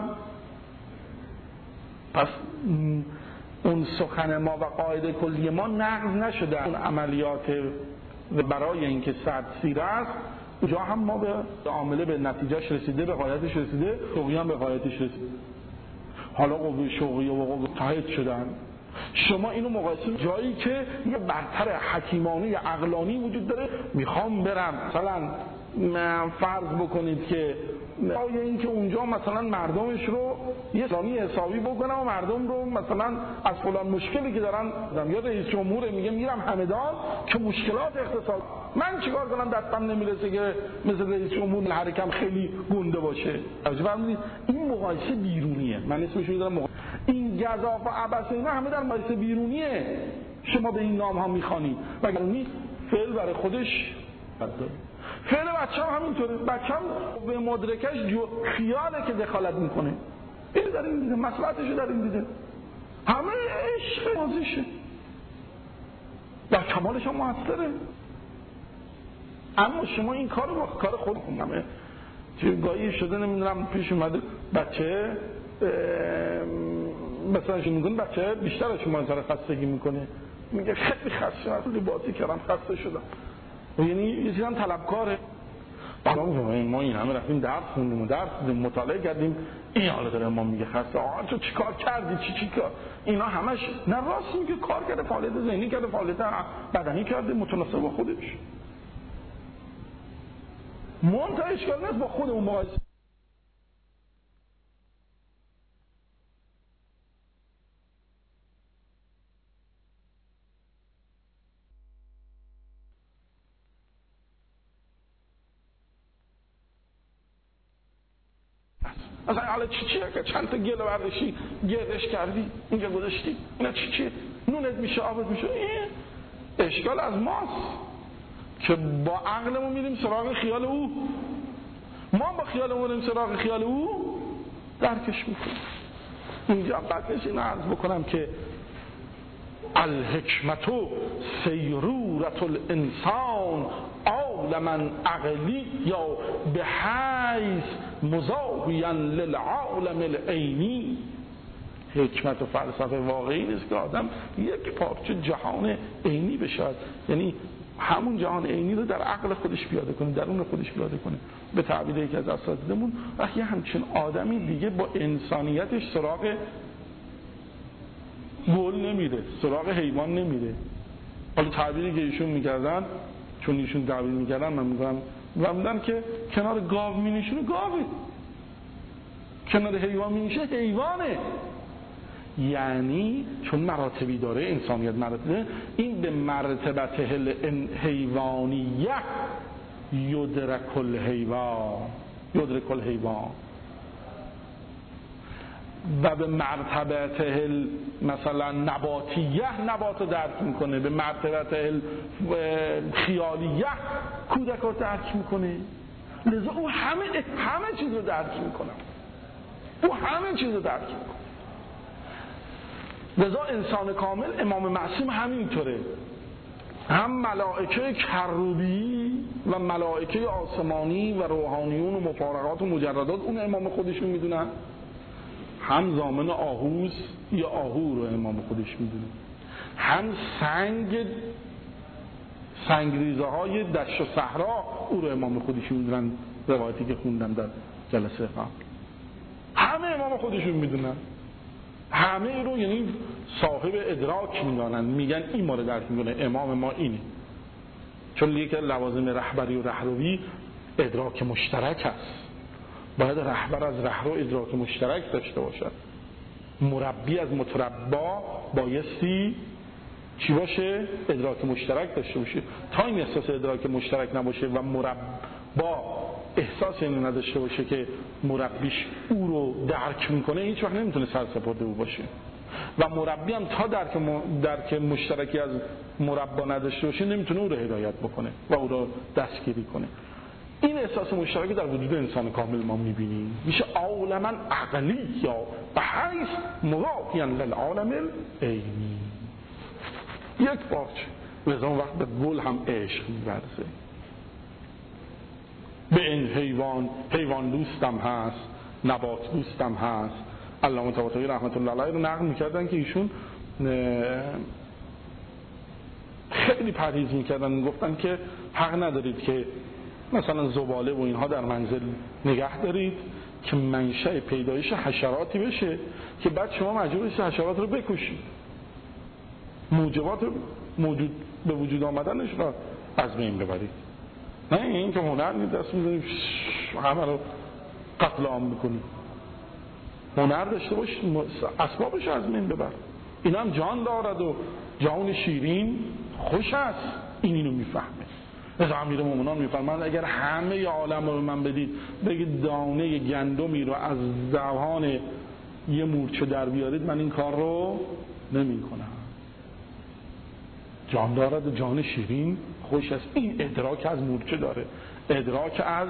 پس اون سخن ما و قاعده کلی ما نقض نشده. اون عملیات برای اینکه صد سیره است اونجا هم ما به عامله به نتیجهش رسیده، به غایتش رسیده، شوقی هم به غایتش رسیده. حالا قوه شوقی و قوه تایید شدن. شما اینو مقایسه جایی که یه برتر حکیمانه عقلانی وجود داره، میخوام برم مثلا فرض بکنید که آیا این که اونجا مثلا مردمش رو یه ثانی حسابی بکنم و مردم رو مثلا از فلان مشکلی که دارن، یا رئیس جمهور میگه میرم همدان که مشکلات اقتصاد، من چیکار کنم دستم نمیرسه که مثل رئیس جمهور حرکم خیلی گنده باشه. این مقایسه بیرونیه، من اسمش رو دارم. این گزاف و عبث اینا همه در مقایسه بیرونیه شما به این نام ها میخوانید، وگرنه فعل برای خودش داره. فعل بچه هم همینطوره، بچه هم به مدرکش جو خیاله که دخالت میکنه، این در این دیده، مصلحتش در این دیده، همه عشق بازیشه، در کمالش هم موثره. اما شما این کار رو کار خود همه چه گاهی شده نمیدونم پیش اومده بچه مثلا شما میگن بچه بیشتر از شما انسان خستگی میکنه، میگه خیلی خسته شدم، بازی کردم خسته شدم، یعنی یه چیزی هم طلبکاره. ما این همه رفتیم درس خوندیم و درس خوندیم مطالعه کردیم، این حالا داره ما میگه خسته آقا تو چی کار کردی چی چی کار، اینا همش نه راست میگه، کار کرده، فعالیت ذهنی کرده، فعالیت بدنی کرده متناسب با خودش. منتها اشکال نیست با خودمون مقایسه مثلا حالا چی چیه که چند تا گل برداشتی گردش کردی اینجا گذاشتی اینا چی چیه، نونت میشه آبت میشه، این اشکال از ماست که با عقلمون میریم سراغ خیال او، ما با خیالمون میریم سراغ خیال او درکش میکنیم. اینجا بعدش این عرض بکنم که الحکمت سیرورت الانسان عالما عقلی یا به حیث مزاحیا للعالم العینی. حکمت و فلسفه واقعی نیست که آدم یک پارچه جهان عینی بشه، یعنی همون جهان عینی رو در عقل خودش پیاده کنه، درون خودش پیاده کنه. به تعبیر یکی از اساتیدمون وقتی همچین آدمی دیگه با انسانیتش سراغ گل نمیره، سراغ حیوان نمیره. حالا تعبیری که ایشون میکردن، چون ایشون تعبیر میکردن من میگم میگم که کنار گاو مینشونه گاوه، کنار حیوان مینشه حیوانه. یعنی چون مراتبی داره انسانیت مراتبه، این به مرتبت حیوانیه یدرک الحیوان یدرک الحیوان و به مرتبت مثلا نباتیه نبات رو درک میکنه، به مرتبت خیالیه کودک رو درک میکنه. لذا او همه همه چیز رو درک میکنه، او همه چیز رو درک میکنه. لذا انسان کامل امام معصوم همینطوره، هم ملائکه کروبی و ملائکه آسمانی و روحانیون و مفارقات و مجردات اون امام خودشون میدونن، هم زامن آهوز یا آهو رو امام خودش میدونه، هم سنگ سنگریزه های دشت و صحرا او رو امام خودش میدونن، روایتی که خوندم در جلسه قبل. همه امام خودشون میدونن، همه رو یعنی صاحب ادراک میدانن، میگن این ما رو درک میکنه، امام ما اینه. چون یکی لوازم رهبری و رهروی ادراک مشترک است، باید رهبر از رهرو ادراک مشترک داشته باشد، مربی از متربا بایستی چی باشه؟ ادراک مشترک داشته باشه. تا این احساس ادراک مشترک نباشه و مربا احساس اینو نداشته باشه که مربیش او رو درک میکنه، هیچ وقت نمیتونه سرسپرده او باشه. و مربی هم تا درک, م... درک مشترکی از مربا نداشته باشه نمیتونه او رو هدایت بکنه و او رو دستگیری کنه. این احساس مشترکی در وجود انسان کامل ما میبینیم، میشه عالما عقلی یا به حیث مضافیا للعالم العینی، یک پارچه. لذا وقت به گل هم عشق می‌ورزه، به این حیوان حیوان دوستم هست، نبات دوستم هست. علامه طباطبایی رحمت الله علیه رو نقل می‌کردن که ایشون خیلی پرهیز می‌کردن، میگفتن که حق ندارید که مثلا زباله و اینها در منزل نگه دارید که منشأ پیدایش حشراتی بشه که بعد شما مجبور بشید حشرات رو بکشید، موجبات موجود به وجود آمدنش را از بین ببرید. نه این که هنر نیست دست می‌زنید همه رو قتل عام بکنید. هنر داشته باشید اسبابش از بین ببر. این هم جان دارد و جان شیرین خوش است، این اینو میفهمه. از امیر مومنان میفرماند اگر همه عالم رو به من بدید بگید دانه گندمی رو از دهان یه مورچه در بیارید، من این کار رو نمی کنم. جان دارد و جان شیرین خوش است. این ادراک از مورچه داره، ادراک از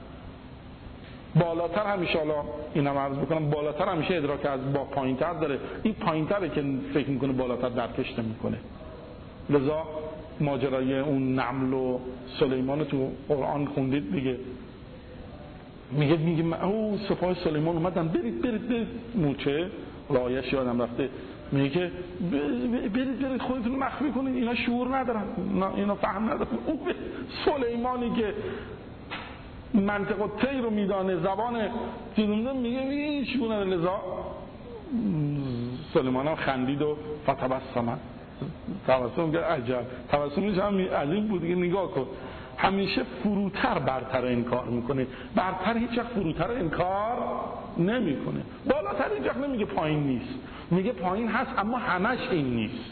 بالاتر همیشه، حالا اینم عرض بکنم بالاتر همیشه ادراک از با پایینتر داره. این پایینتره که فکر میکنه بالاتر درکش نمیکنه. لذا ماجرای اون نمل و سلیمان تو قرآن خوندید دیگه، میگه میگه او سپاه سلیمان اومدن برید برید برید موچه لایش یادم رفته، میگه که برید برید خودتون مخفی کنید، اینا شعور ندارن، اینا فهم ندارن. اون سلیمانی که منطق الطیر رو میدانه، زبان چیزونه میگه این چگونه. لذا سلیمان هم خندید و فتبسم، تبسم کرد. عجب تبسمش هم عجیب بود که نگاه کن، همیشه فروتر برتر انکار میکنه، برتر هیچ وقت فروتر انکار نمیکنه. بالاتر هیچ وقت نمیگه پایین نیست، میگه پایین هست اما همش این نیست.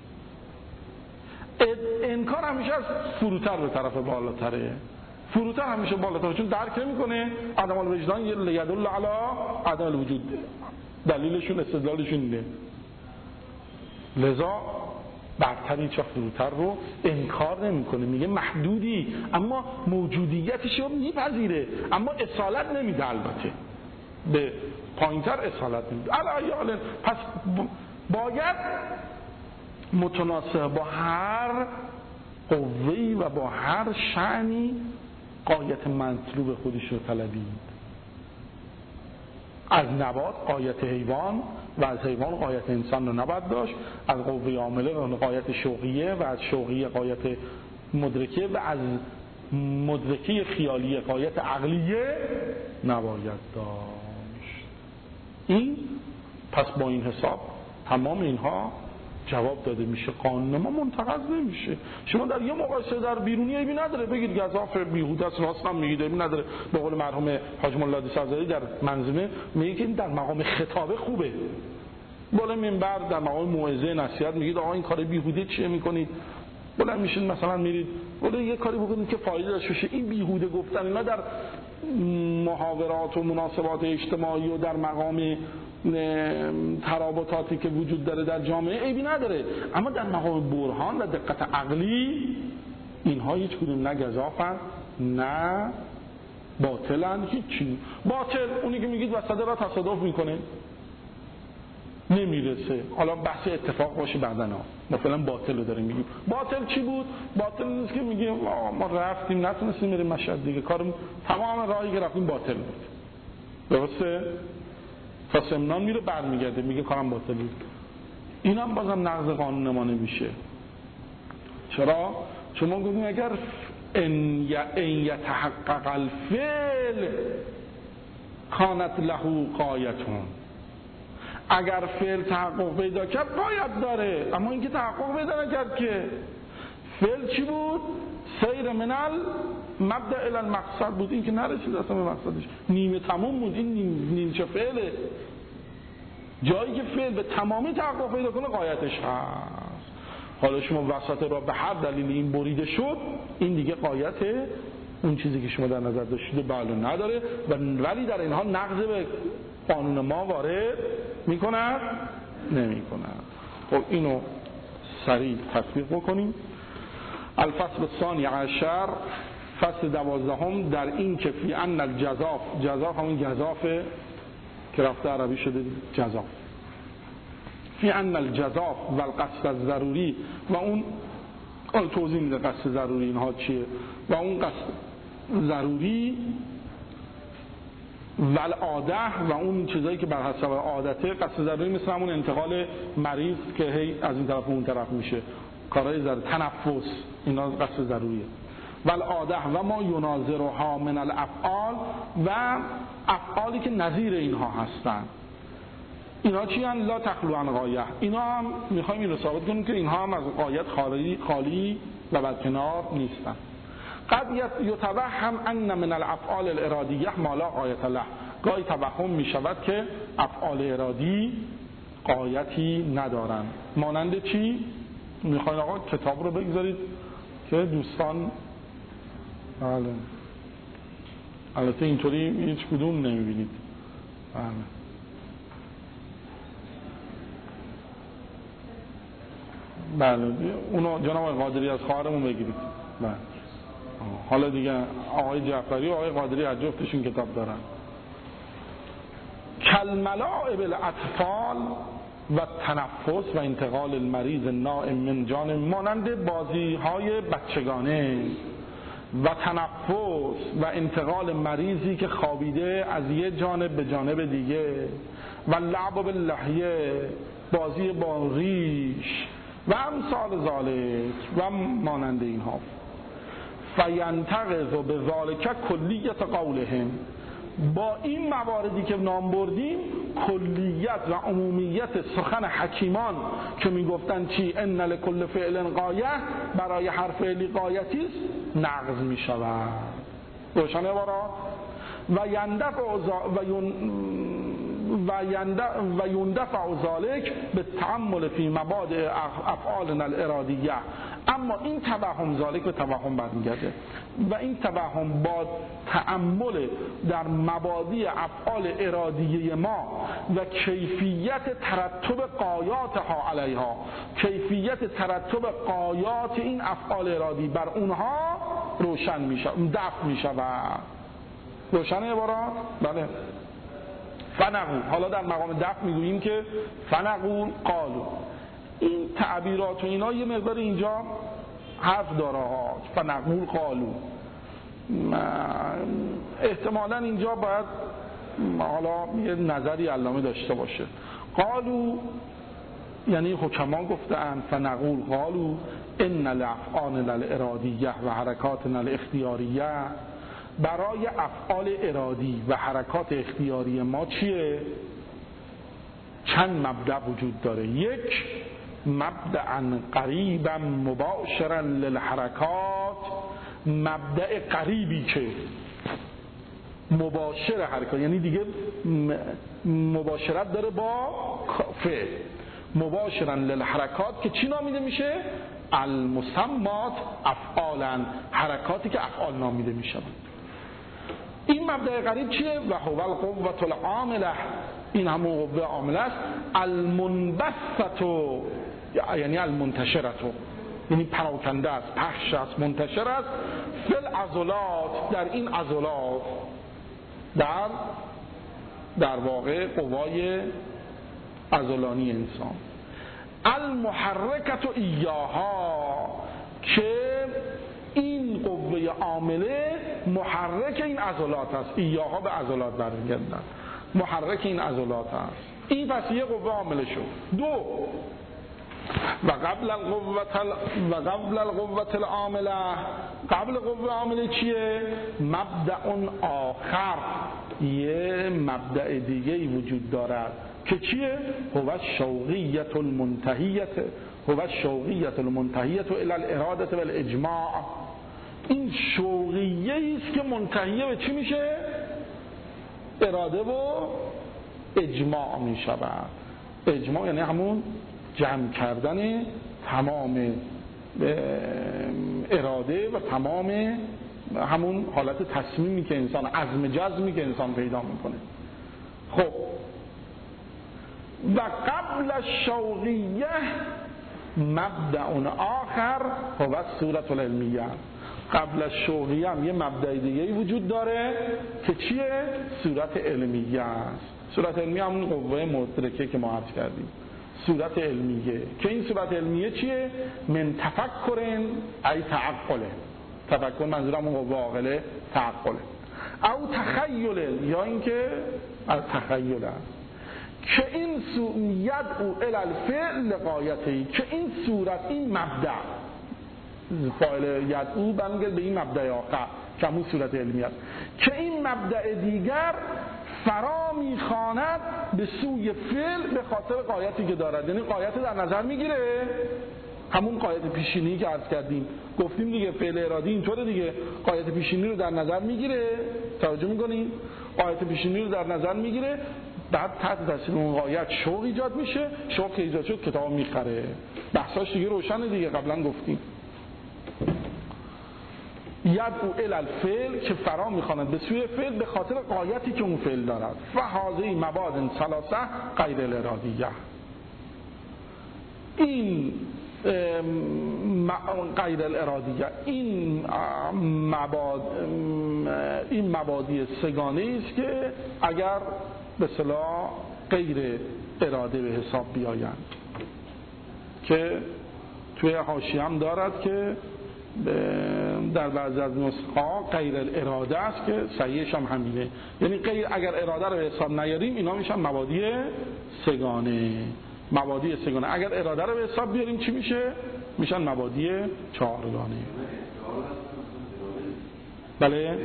انکار همیشه از فروتر به طرف بالاتره، فروتر همیشه بالاتره، چون درک نمیکنه. عدم الوجدان یدل علی عدم الوجود، دلیلشون استدلالشون اینه. لذا برتر هیچ وقت فروتر رو انکار نمیکنه، میگه محدودی اما موجودیتش رو میپذیره، اما اصالت نمیده، البته به پایینتر اصالت نمیده. علی حال پس باید متناسب با هر قوه‌ای و با هر شأنی غایت مطلوب خودش رو طلبید. از نبات غایت حیوان و از حیوان غایت انسان رو نباید داشت، از قوه عامله رو غایت شوقیه و از شوقیه غایت مدرکه و از مدرکه خیالیه غایت عقلیه نباید داشت. این پس با این حساب تمام اینها جواب داده میشه، قانون ما منتقض نمیشه. شما در یه مقایسه در بیرونی عیبی نداره بگید گزاف بیهوده است، راست هم میگید عیبی نداره. به قول مرحوم حاج مولا سرزاری در منظومه میگه که در مقام خطابه خوبه، بالا منبر در مقام موعظه نصیحت میگید آقا این کار بیهوده چیه میکنید، بالا میشین مثلا میرید بالا یه کاری بکنید که فایده داشته باشه. این بیهوده گفتن اینا در محاورات و مناسبات اجتماعی و در مقام ترابطاتی که وجود داره در جامعه عیبی نداره، اما در مقام برهان و دقت عقلی اینها هیچ کدوم نه گزافن نه باطلن. هیچی باطل اونی که میگید وسط را تصادف میکنه نمیرسه، حالا بحث اتفاق باشه بعدن ها ما فعلا باطل رو داریم میگیم. باطل چی بود؟ باطل نیست که میگیم ما رفتیم نتونستیم بریم مشهد دیگه، کارم تمام راهی که رفتیم باطل بود، درسته؟ تا سمنان میره برمیگرده میگه کارم باطل بود. این هم بازم نقض قانون ما نمیشه. چرا؟ چون ما گفتیم اگر ان یتحقق الفعل کانت له غایتون، اگر فعل تحقق پیدا کرد باید داره، اما اینکه تحقق پیدا نکرد که فعل چی بود؟ سیر من المبدأ الی المقصد بود، این که نرسید اصلا به مقصدش، نیمه تموم بود. این نیم نیمچه فعله، جایی که فعل به تمامی تحقق پیدا کنه غایتش هست. حالا شما وسط را به هر دلیل این بریده شد، این دیگه غایت اون چیزی که شما در نظر داشتید بله نداره، ولی در اینها نقض به قانون ما وارد میکنه نمیکنه. خب اینو سریع تطبیق بکنیم. الفصل الثانی عشر، فصل دوازدهم در این که فی ان الجزاف، جزاف همون جزافه که رفته عربی شده جزاف، فی ان الجزاف و القصد الضروری، و اون توضیح میده قصد ضروری اینها چیه، و اون قصد ضروری و العاده و اون چیزایی که بر حسب عادته. قصد ضروری مثل همون انتقال مریض که هی از این طرف اون طرف میشه، کارهای ضروری، تنفس، اینا قصد ضروریه. و العاده و ما یناظرها من الافعال، و افعالی که نظیر اینها هستن. اینا چی هستن؟ لا تخلو عن غایه. اینا هم میخوایم این رو ثابت کنیم که اینها هم از غایت خالی خالی و برکنار نیستن. قد یتوهم ان من الافعال الارادیه ما لا غایت له، گاهی توهم میشود که افعال ارادی غایتی ندارن. مانند چی؟ میخواین آقا کتاب رو بگذارید که دوستان بله البته اینطوری هیچ کدوم نمیبینید. بله بله اونو جناب آقای قادری از خواهرمون بگیرید. بله حالا دیگه آقای جعفری و آقای قادری از جفتشون کتاب دارن. کالملاعب الاطفال و تنفس و انتقال المریض نائم من جانب، مانند بازی های بچگانه و تنفس و انتقال مریضی که خوابیده از یه جانب به جانب دیگه، و لعب باللحیه، بازی با ریش و امثال ذالک و مانند اینها. فینتقض به ذالک کلیت قولهم. با این مواردی که نام بردیم کلیت و عمومیت سخن حکیمان که میگفتن چی؟ ان لکل فعل غایه، برای هر فعلی غایتی است، نقض میشود. روشنه بارا؟ و یندفع و ین و یندفع ذالک به تأمل فی مبادئ افعالنا الارادیه. اما این توهم، ذالک به توهم برمیگرده، و این توهم با تأمل در مبادئ افعال ارادیه ما و کیفیت ترتب قایاتها علیها، کیفیت ترتب قایات این افعال ارادی بر اونها روشن میشه، دفع میشه. و روشنه عبارات؟ بله. فنقول، حالا در مقام دفع میگوییم که فنقول قالو. این تعبیرات و اینا یه مقدار اینجا حرف داره ها. فنقول قالو احتمالاً اینجا باید حالا یه نظری علامه داشته باشه. قالو یعنی حکما گفتن فنقول قالو ان الافعال الارادیه و حرکاتنا الاختیاریه، برای افعال ارادی و حرکات اختیاری ما چیه؟ چند مبدأ وجود داره. یک، مبدأ قریبا مباشرا للحرکات، مبدأ قریبی که مباشر حرکات، یعنی دیگه مباشرت داره با فعل، مباشرا للحرکات که چی نامیده میشه؟ المسمات افعالا، حرکاتی که افعال نامیده میشن. این مبدأ قریب چیه؟ و هو القوة العامله، این همون قوه عامله است. المنبثة یعنی المنتشرة، یعنی پراکنده است، پخش است، منتشر است. فی العضلات، در این عضلات، در در واقع قوای عضلانی انسان. المحرکة ایاها، که این قوه عامله محرک این عضلات است. ایاها به عضلات برمیگردن، محرک این عضلات است. این پس یه قوه عامله شد. دو، و قبل القوه و قبل القوه العامله، قبل قوه عامله چیه؟ مبدأ آخر، یه مبدأ دیگه وجود دارد که چیه؟ هو الشوقیة المنتهیة، هو الشوقیة المنتهیة الی الاراده والاجماع. این شوقیه است که منتهیه به چی میشه؟ اراده و اجماع میشود. اجماع یعنی همون جمع کردن تمام اراده و تمام همون حالت تصمیمی که انسان، عزم جزمی که انسان پیدا میکنه. خب و قبل الشوقیه مبدأ آخر هو الصورة العلمیه. قبل از شوقیه هم یه مبدأ دیگه وجود داره که چیه؟ صورت علمیه است. صورت علمیه همون قوه مدرکه که ما عرض کردیم، صورت علمیه، که این صورت علمیه چیه؟ من تفکرن ای تعقله، تفکر منظورم اون قوه عاقله تعقله، او تخیل، یا اینکه از تخیل است، که این ید او الالفعل لقایتی، که این صورت، این مبدأ، فاعل ید او برمیگرده به این مبدأ آخر که همون صورت علمیه است، که این مبدأ دیگر فرا میخواند به سوی فعل به خاطر قایتی که دارد. یعنی قایت در نظر میگیره، همون قایت پیشینی که عرض کردیم، گفتیم دیگه فعل ارادی اینطوره دیگه، قایت پیشینی رو در نظر میگیره، توجه میکنین؟ قایت پیشینی رو در نظر میگیره، بعد تحت تاثیر اون قایت شوق ایجاد میشه، شوق که ایجاد شد کتاب میخره. بحثاش دیگه روشنه دیگه، قبلا گفتیم. ید او الالفعل، که فرا میخواند به سوی فعل به خاطر قایتی که اون فعل دارد. فهذه مباد ثلاثه غیر الارادیه، این غیر الارادیه، این مباد، این مبادی سگانه است که اگر به اصطلاح غیر اراده به حساب بیایند، که توی حاشیه هم دارد که در بعضی از نسخه‌ها غیر الاراده است که صحیحش هم همینه. یعنی غیر، اگر اراده رو به حساب نیاریم اینا میشن مبادی سگانه. مبادی سگانه اگر اراده رو به حساب بیاریم چی میشه؟ میشن مبادی چهارگانه. بله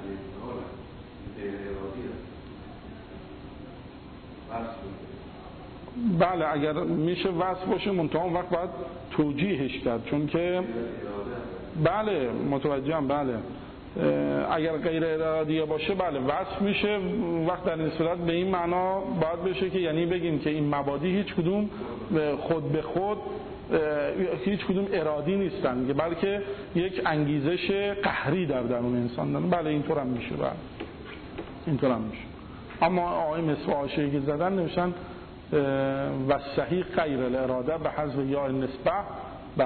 بله اگر میشه وصف باشه منتها اون وقت باید توجیهش کرد، چون که بله متوجهم. بله اگر غیر ارادیه باشه بله وصف میشه. وقت در این صورت به این معنا باید بشه که یعنی بگیم که این مبادی هیچ کدوم خود به خود هیچ کدوم ارادی نیستن، بلکه یک انگیزش قهری در درون انسان دارن. بله اینطور هم میشه. بله اینطور هم میشه. اما آقای مصباح عاشقی که زدن نوشتن و صحیح غیر الاراده به حذف یا نسبه. بله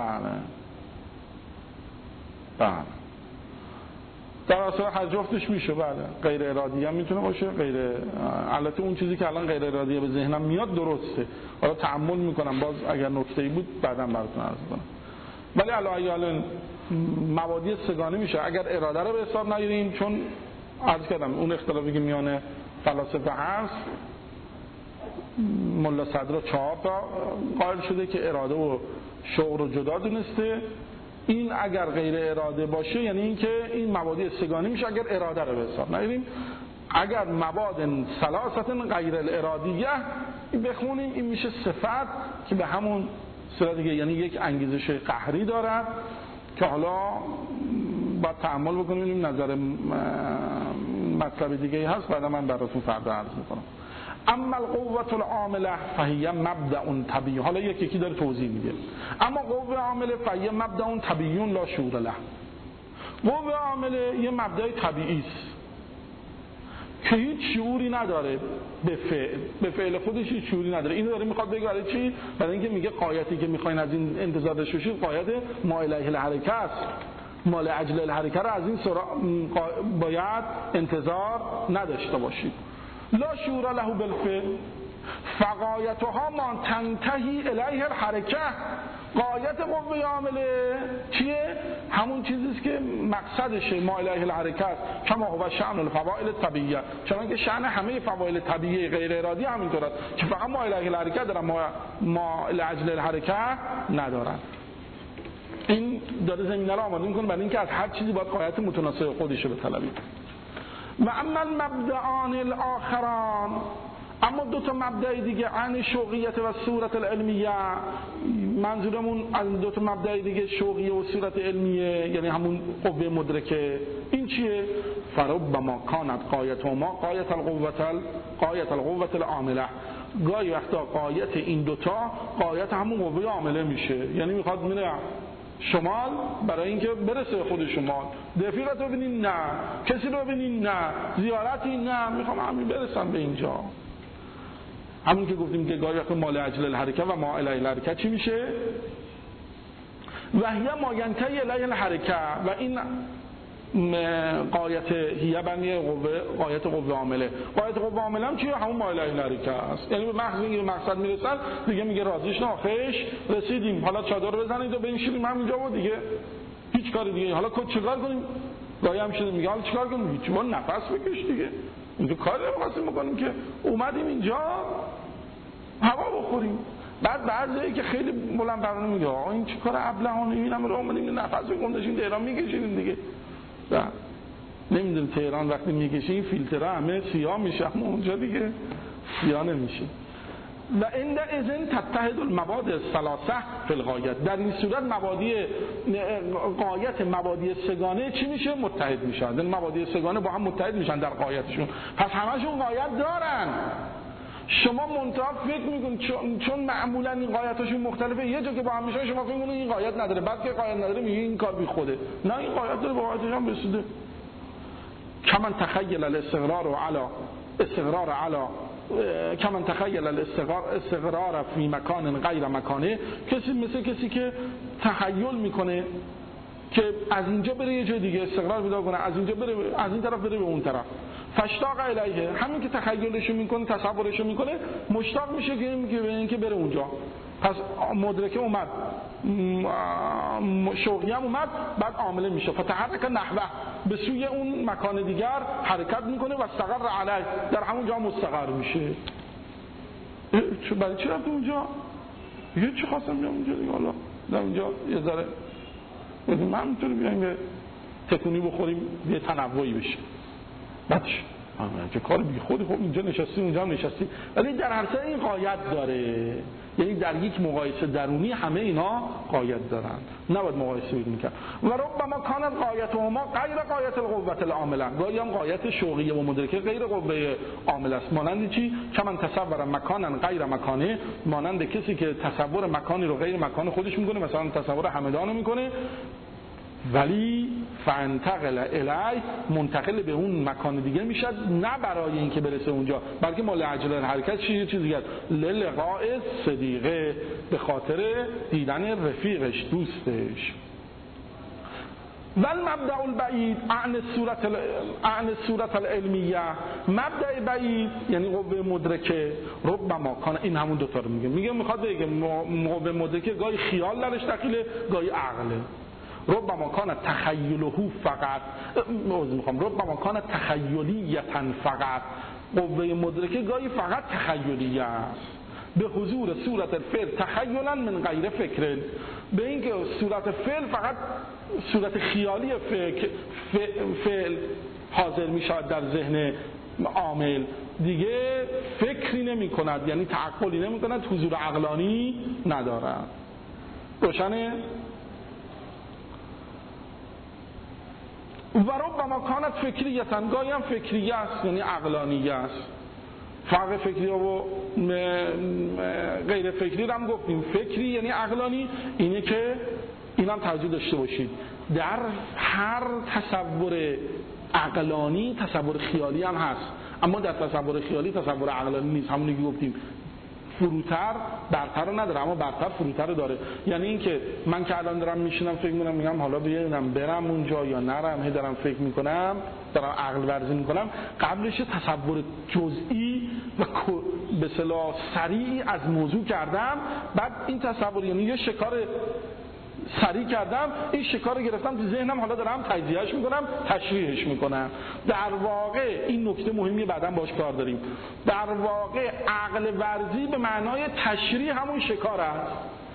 بله در اصل هر جفتش میشه. بله غیر ارادی هم میتونه باشه، غیر البته اون چیزی که الان غیر ارادی به ذهنم میاد درسته، حالا تأمل میکنم باز اگر نکته‌ای بود بعداً براتون عرض کنم. ولی علاوه الان مبادی سگانه میشه اگر اراده رو به حساب نگیریم، چون عرض کردم اون اختلافی که میانه فلاسفه هست، ملا صدرا چهار تا قائل شده که اراده و شعور رو جدا دونسته. این اگر غیر اراده باشه یعنی این که این مبادی سگانی میشه اگر اراده رو به حساب نگیریم. اگر مباد ثلاثه غیر الارادیه بخونیم این میشه صفت که به همون صورت دیگه یعنی یک انگیزش قهری دارد که حالا باید تأمل بکنیم نظر مطلب دیگه هست بعدا من براتون فردا عرض میکنم. اما القوة العامله فهي مبدأ طبیعی. حالا یکی یکی داره توضیح میده. اما قوه عامله فهي مبدأ طبیعی لا شعور له. قوه عامله یه مبدأ طبیعی است که هیچ شعوری نداره به فعل، به فعل خودش هیچ شعوری نداره. اینو داره میخواد بگه برای چی؟ برای اینکه میگه قایتی که میخواین از این انتظار داشته باشید قایت ما الیه الحرکه است. مال اجل الحرکه رو از این سرا... باید انتظار نداشته باشید. لا شعور له بالفعل فقایتها ما تنتهی الیه الحرکه. قایت قوه عامله چیه؟ همون چیزیست که مقصدشه ما الیه الحرکه است. کما هو شأن الفواعل الطبیعیه، چون که شأن همه فواعل طبیعی غیر ارادی همینطوره که فقط ما الیه الحرکه دارن، ما ما لاجل الحرکه ندارن. این داره زمینه رو آماده میکنه برای اینکه از هر چیزی باید قایت متناسب خودش رو بطلبید. و اما المبدعان الاخران، اما دو تا مبدع دیگه عن شوقیت و صورت العلمیه، منظورمون از دو تا مبدع دیگه شوقیه و صورت علمیه یعنی همون قوه مدرکه. این چیه؟ فربما کانت قایتهما قایت القوه قایت القوه العامله. گاهی وقتا قایت این دوتا قایت همون قوه عامله میشه، یعنی میخواد میره شمال برای اینکه برسه خود شمال. رفیقت رو ببینین؟ نه. کسی رو ببینین؟ نه. زیارتی؟ نه. میخوام همین برسم به اینجا. همون که گفتیم که گاهی وقت مال اجل الحرکه و ما الیه الحرکه چی میشه؟ و هی ما ینتهی الیه الحرکه. و این قایت هیه بنی قوه قایت قوه عامله. قایت قوه عامله هم چیه؟ همون ما الیه الحرکه است. یعنی به مقصد مقصد میرسن دیگه میگه راضیش نه آخرش رسیدیم، حالا چادر بزنید و بنشینیم همینجا و دیگه هیچ کار دیگه. حالا کد چیکار کنیم؟ گاهی هم شده میگه حالا چیکار کنیم؟ هیچ، ما نفس بکش دیگه. اینجا کاری نمی‌خواستیم بکنیم که اومدیم اینجا هوا بخوریم. بعد بعضی که خیلی بلند پروانه میگه آقا این چه کار ابلهانه اینم رو اومدیم نفس بکشیم داشتیم تهران میکشیدیم دیگه. نمیدونم تهران وقتی میکشیم فیلترها همه سیاه میشه اما اونجا دیگه سیاه نمیشه. و عند اذن تتحد المبادئ الثلاثه فی الغایت. در این صورت مبادی غایت مبادی سگانه چی میشه؟ متحد میشن. این مبادی سگانه با هم متحد میشن در غایتشون، پس همشون غایت دارن. شما منتها فکر میکنید چون, چون معمولا این غایتاشون مختلفه یه جا که با هم میشن شما فکر میکنید این غایت نداره، بعد که غایت نداره میگه این کار بی خوده. نه، این غایت داره، با غایتش هم رسیده. کمن تخیل الاستقرار علی استقرار علی کمن تخیل الاستقرار فی مکان غیر مکانه، کسی مثل کسی که تخیل میکنه که از اینجا بره یه جای دیگه استقرار پیدا کنه، از اینجا بره از این طرف بره به اون طرف. فاشتاق الیه، همین که تخیلش میکنه تصورش میکنه مشتاق میشه که اینکه بره اونجا. پس مدرکه اومد، شوقی هم اومد، بعد عامله میشه. فتحرک نحوه، به سوی اون مکان دیگر حرکت میکنه و استقر علیه، در همون جا مستقر میشه. برای چی رفت اونجا؟ یه چی خواستم بیام اونجا دیگه، حالا در اونجا یه ذره بدیم من همینطوری بیایم به تکونی بخوریم یه تنوعی بشه. بعدش چه کار بی خودی، خب اینجا نشستی اونجا هم نشستی، ولی در هر سه این غایت داره، یعنی در یک مقایسه درونی همه اینا غایت دارن، نباید مقایسه بدیم کرد. و ربما کانت غایتهما غیر غایت القوة العامله، گاهی هم غایت شوقیه و مدرکه غیر قوه عامله است. مانند چی؟ کمن تصور مکانا غیر مکانه، مانند کسی که تصور مکانی رو غیر مکان خودش میکنه، مثلا تصور همدان رو میکنه ولی فانتقل الی، منتقل به اون مکان دیگه میشه، نه برای اینکه برسه اونجا، بلکه ما لعجل الحرکت چیه چیز دیگه، للقاء صدیقه، به خاطر دیدن رفیقش دوستش. ول مبدأ البعید عن صورت عن صورت العلمیه، مبدأ بعید یعنی قوه مدرکه، ربما کان، این همون دوتا رو میگه، میگه میخواد بگه قوه مدرکه گاهی خیال درش دخیله گاهی عقله. ربما کان تخیله فقط، میخوام ربما کان تخیلیه فقط، قوه مدرکه گاهی فقط تخیلیه است، به حضور صورت الفعل تخیلا من غیر فکر، به اینکه صورت فعل فقط صورت خیالی فکر فعل حاضر می شود در ذهن عامل، دیگه فکری نمی کند، یعنی تعقلی نمی کند، حضور عقلانی ندارد. روشنه؟ و ربما کانت فکریتاً، گاهی هم فکریه است یعنی عقلانیه است. فرق فکری و غیر فکری رو هم گفتیم. فکری یعنی عقلانی، اینه که اینم توجه داشته باشید، در هر تصور عقلانی تصور خیالی هم هست، اما در تصور خیالی تصور عقلانی نیست. همونی که گفتیم فروتر برتر رو نداره، اما برتر فروتر رو داره. یعنی این که من که الان دارم میشینم فکر میکنم، میگم حالا بیارم برم اونجا یا نرم، هی دارم فکر میکنم، دارم عقل ورزی میکنم، قبلش تصور جزئی و به اصطلاح سریعی از موضوع کردم، بعد این تصور یعنی یه شکار سریع کردم، این شکار رو گرفتم تو ذهنم، حالا دارم تجزیهش میکنم، تشریحش میکنم. در واقع این نکته مهمی بعداً باش کار داریم، در واقع عقل ورزی به معنای تشریح همون شکار است،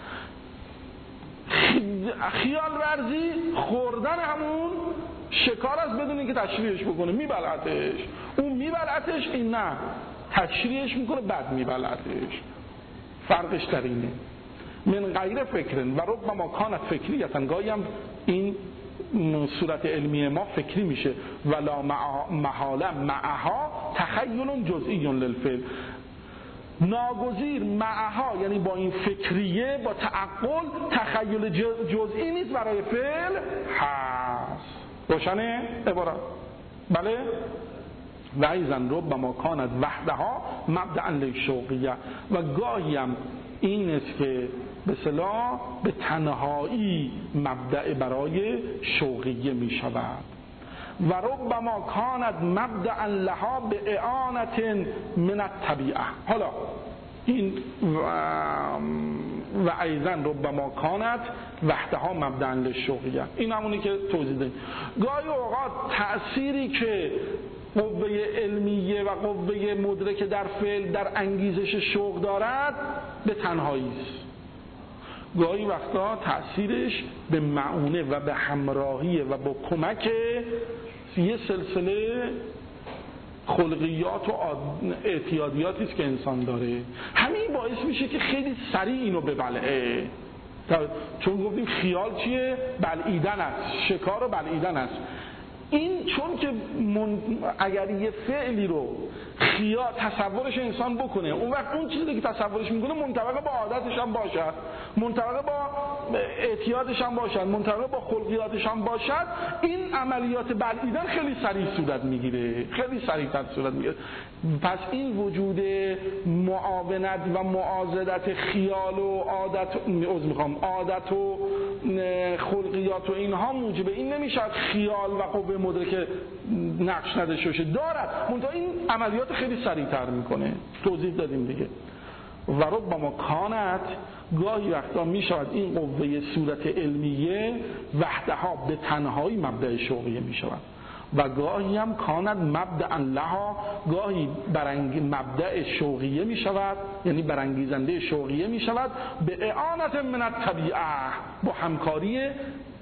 خیال ورزی خوردن همون شکار است بدون اینکه تشریحش بکنه، میبلعتش. اون میبلعتش، این نه، تشریحش میکنه بعد میبلعتش. فرقش در اینه. من غیر فکرن و ربما کانت فکریتاً، گاهی هم این صورت علمی ما فکری میشه، ولا محاله معها تخیل جزئی للفعل، ناگزیر معها یعنی با این فکریه با تعقل تخیل جزئی نیست برای فعل هست. روشنه عبارت؟ بله. و ایزن ربما کانت وحدها مبدأ للشوقیه، و گاهی هم این است که به اصطلاح به تنهایی مبدأ برای شوقیه می شود. و ربما کانت مبدأ لها به اعانة من الطبیعه. حالا این و ایضا ربما کانت وحدها مبدأ للشوقیه، این همونی که توضیح دادیم. گاهی اوقات تأثیری که قوه علمیه و قوه مدرکه در فعل در انگیزش شوق دارد به تنهایی است. گاهی وقتا تأثیرش به معونه و به همراهی و با کمک یه سلسله خلقیات و اعتیادیاتی است که انسان داره، همین باعث میشه که خیلی سریع اینو ببلعه. چون گفتیم خیال چیه؟ بلعیدن است، شکار و بلعیدن است. این چون که من... اگر یه فعلی رو خیال تصورش انسان بکنه، اون وقت اون چیزی که تصورش میکنه منطبق با عادتش هم باشد، منطبق با اعتیادش هم باشد، منطبق با خلقیاتش هم باشد، این عملیات بلعیدن خیلی سریع صورت میگیره، خیلی سریعتر صورت میگیره. پس این وجود معاونت و معاضدت خیال و عادت عذر میخوام عادت و خلقیات و اینها موجب این نمیشد خیال و قوه مدرکه نقش نداشته باشه، دارد، منتها این عملیات خیلی سریعتر میکنه. توضیح دادیم دیگه. و ربما کانت، گاهی وقتا میشود این قوه صورت علمیه وحدها به تنهایی مبدأ شوقیه میشود، و گاهی هم کانت مبدأ لها، گاهی برانگ مبدأ شوقیه میشود، یعنی برانگیزنده شوقیه میشود به اعانة من الطبیعه، با همکاری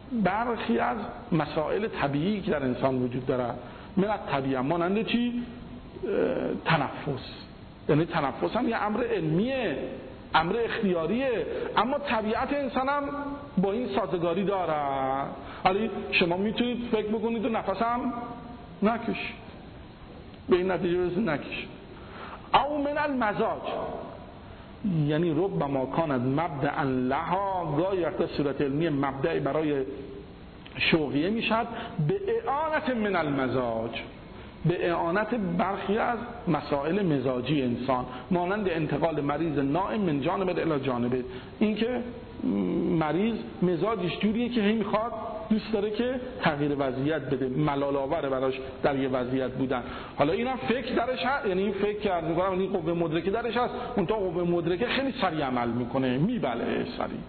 برخی از مسائل طبیعی که در انسان وجود دارد، من الطبیعه، مانند چی؟ تنفس. یعنی تنفس هم یه امر علمیه، امر اختیاریه، اما طبیعت انسان هم با این سازگاری داره. حالا شما میتونید فکر بکنید و نفس هم نکش، به این نتیجه برسید نکش. او من المزاج، یعنی ربما کاند مبدأ لها، گاهی وقتا صورت علمی مبدأ برای شوقیه میشد، به اعانت من المزاج، به اعانت برخی از مسائل مزاجی انسان، مانند انتقال مریض نائم من جانب الی جانب. این که مریض مزاجش جوریه که هی میخواد، دوست داره که تغییر وضعیت بده، ملال آوره براش در یه وضعیت بودن. حالا اینم فکر درش هست، یعنی این فکر کرد میگم این قوه مدرکه درش هست، اون تا قوه مدرکه خیلی سریع عمل میکنه، میبله سریع.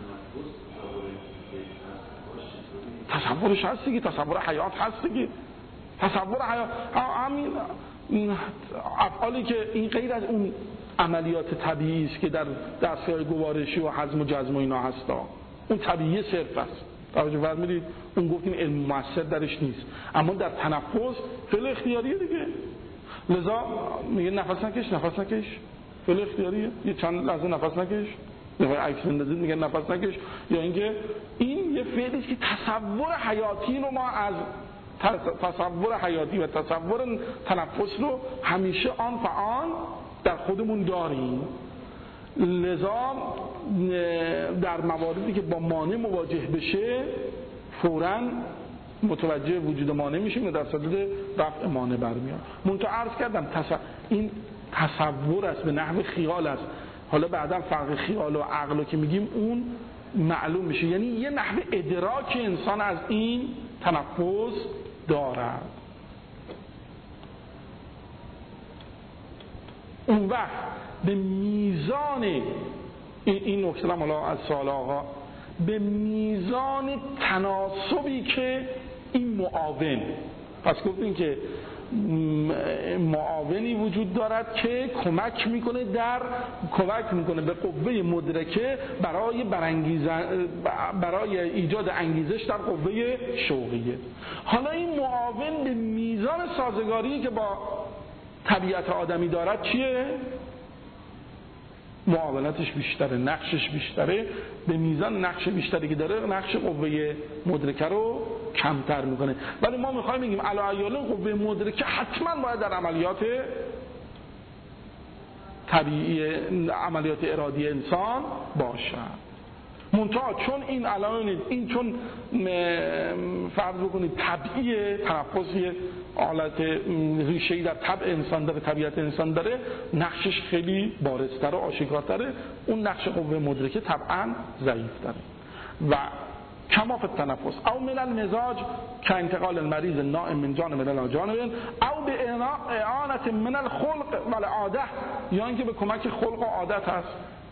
تصورش هست دیگه، تصور حیات هست دیگه، تصور حیات همین افعالی که این غیر از اون عملیات طبیعی است که در دستگاه گوارشی و هضم و جذب و اینا هستا، اون طبیعی صرف است. توجه فرمودید؟ اون گفتیم علم مؤثر درش نیست، اما در تنفس فعل اختیاریه دیگه. لذا میگه نفس نکش، نفس نکش، فعل اختیاریه، یه چند لحظه نفس نکش، نفس عکس بندازید میگه نفس نکش. یا اینکه این یه فعلی است که تصور حیاتی رو ما از تصور حیاتی و تصور تنفس رو همیشه آن فعال در خودمون داریم. لذا در مواردی که با مانع مواجه بشه فوراً متوجه وجود مانع میشیم و در صدد رفع مانع برمیاد. منتها عرض کردم تص... این تصور است، به نحو خیال است. حالا بعدا فرق خیال و عقل رو که میگیم اون معلوم میشه، یعنی یه نحو ادراک انسان از این تنفس دارد. اون وقت به میزان این, این نکته هم حالا از سوال آقا، به میزان تناسبی که این معاون، پس گفتیم که معاونی وجود دارد که کمک میکنه در کمک میکنه به قوه مدرکه برای برانگیزن برای ایجاد انگیزش در قوه شوقیه. حالا این معاون به میزان سازگاری که با طبیعت آدمی دارد چیه؟ معاونتش بیشتره، نقشش بیشتره، به میزان نقش بیشتری که داره نقش قوه مدرکه رو کمتر میکنه. ولی ما میخوایم بگیم علی قوه مدرکه حتما باید در عملیات طبیعی، عملیات ارادی انسان باشد. منتها چون این علائم این چون فرض بکنید طبیعی تنفسی حالت ریشه‌ای در طبع انسان داره، طبیعت انسان داره، نقشش خیلی بارزتر و آشکارتره، اون نقش قوه مدرکه طبعا ضعیف‌تره. و کما فی التنفس او من المزاج که انتقال المریض نائم من جانب الی جانب او به اعانت من الخلق و العاده، یا اینکه به کمک خلق و عادت هست،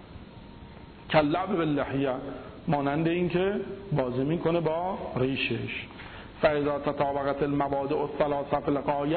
کلعب باللحیه، مانند این که بازی میکنه با ریشش. فاذا تطابقت المبادئ الثلاثه فی الغایه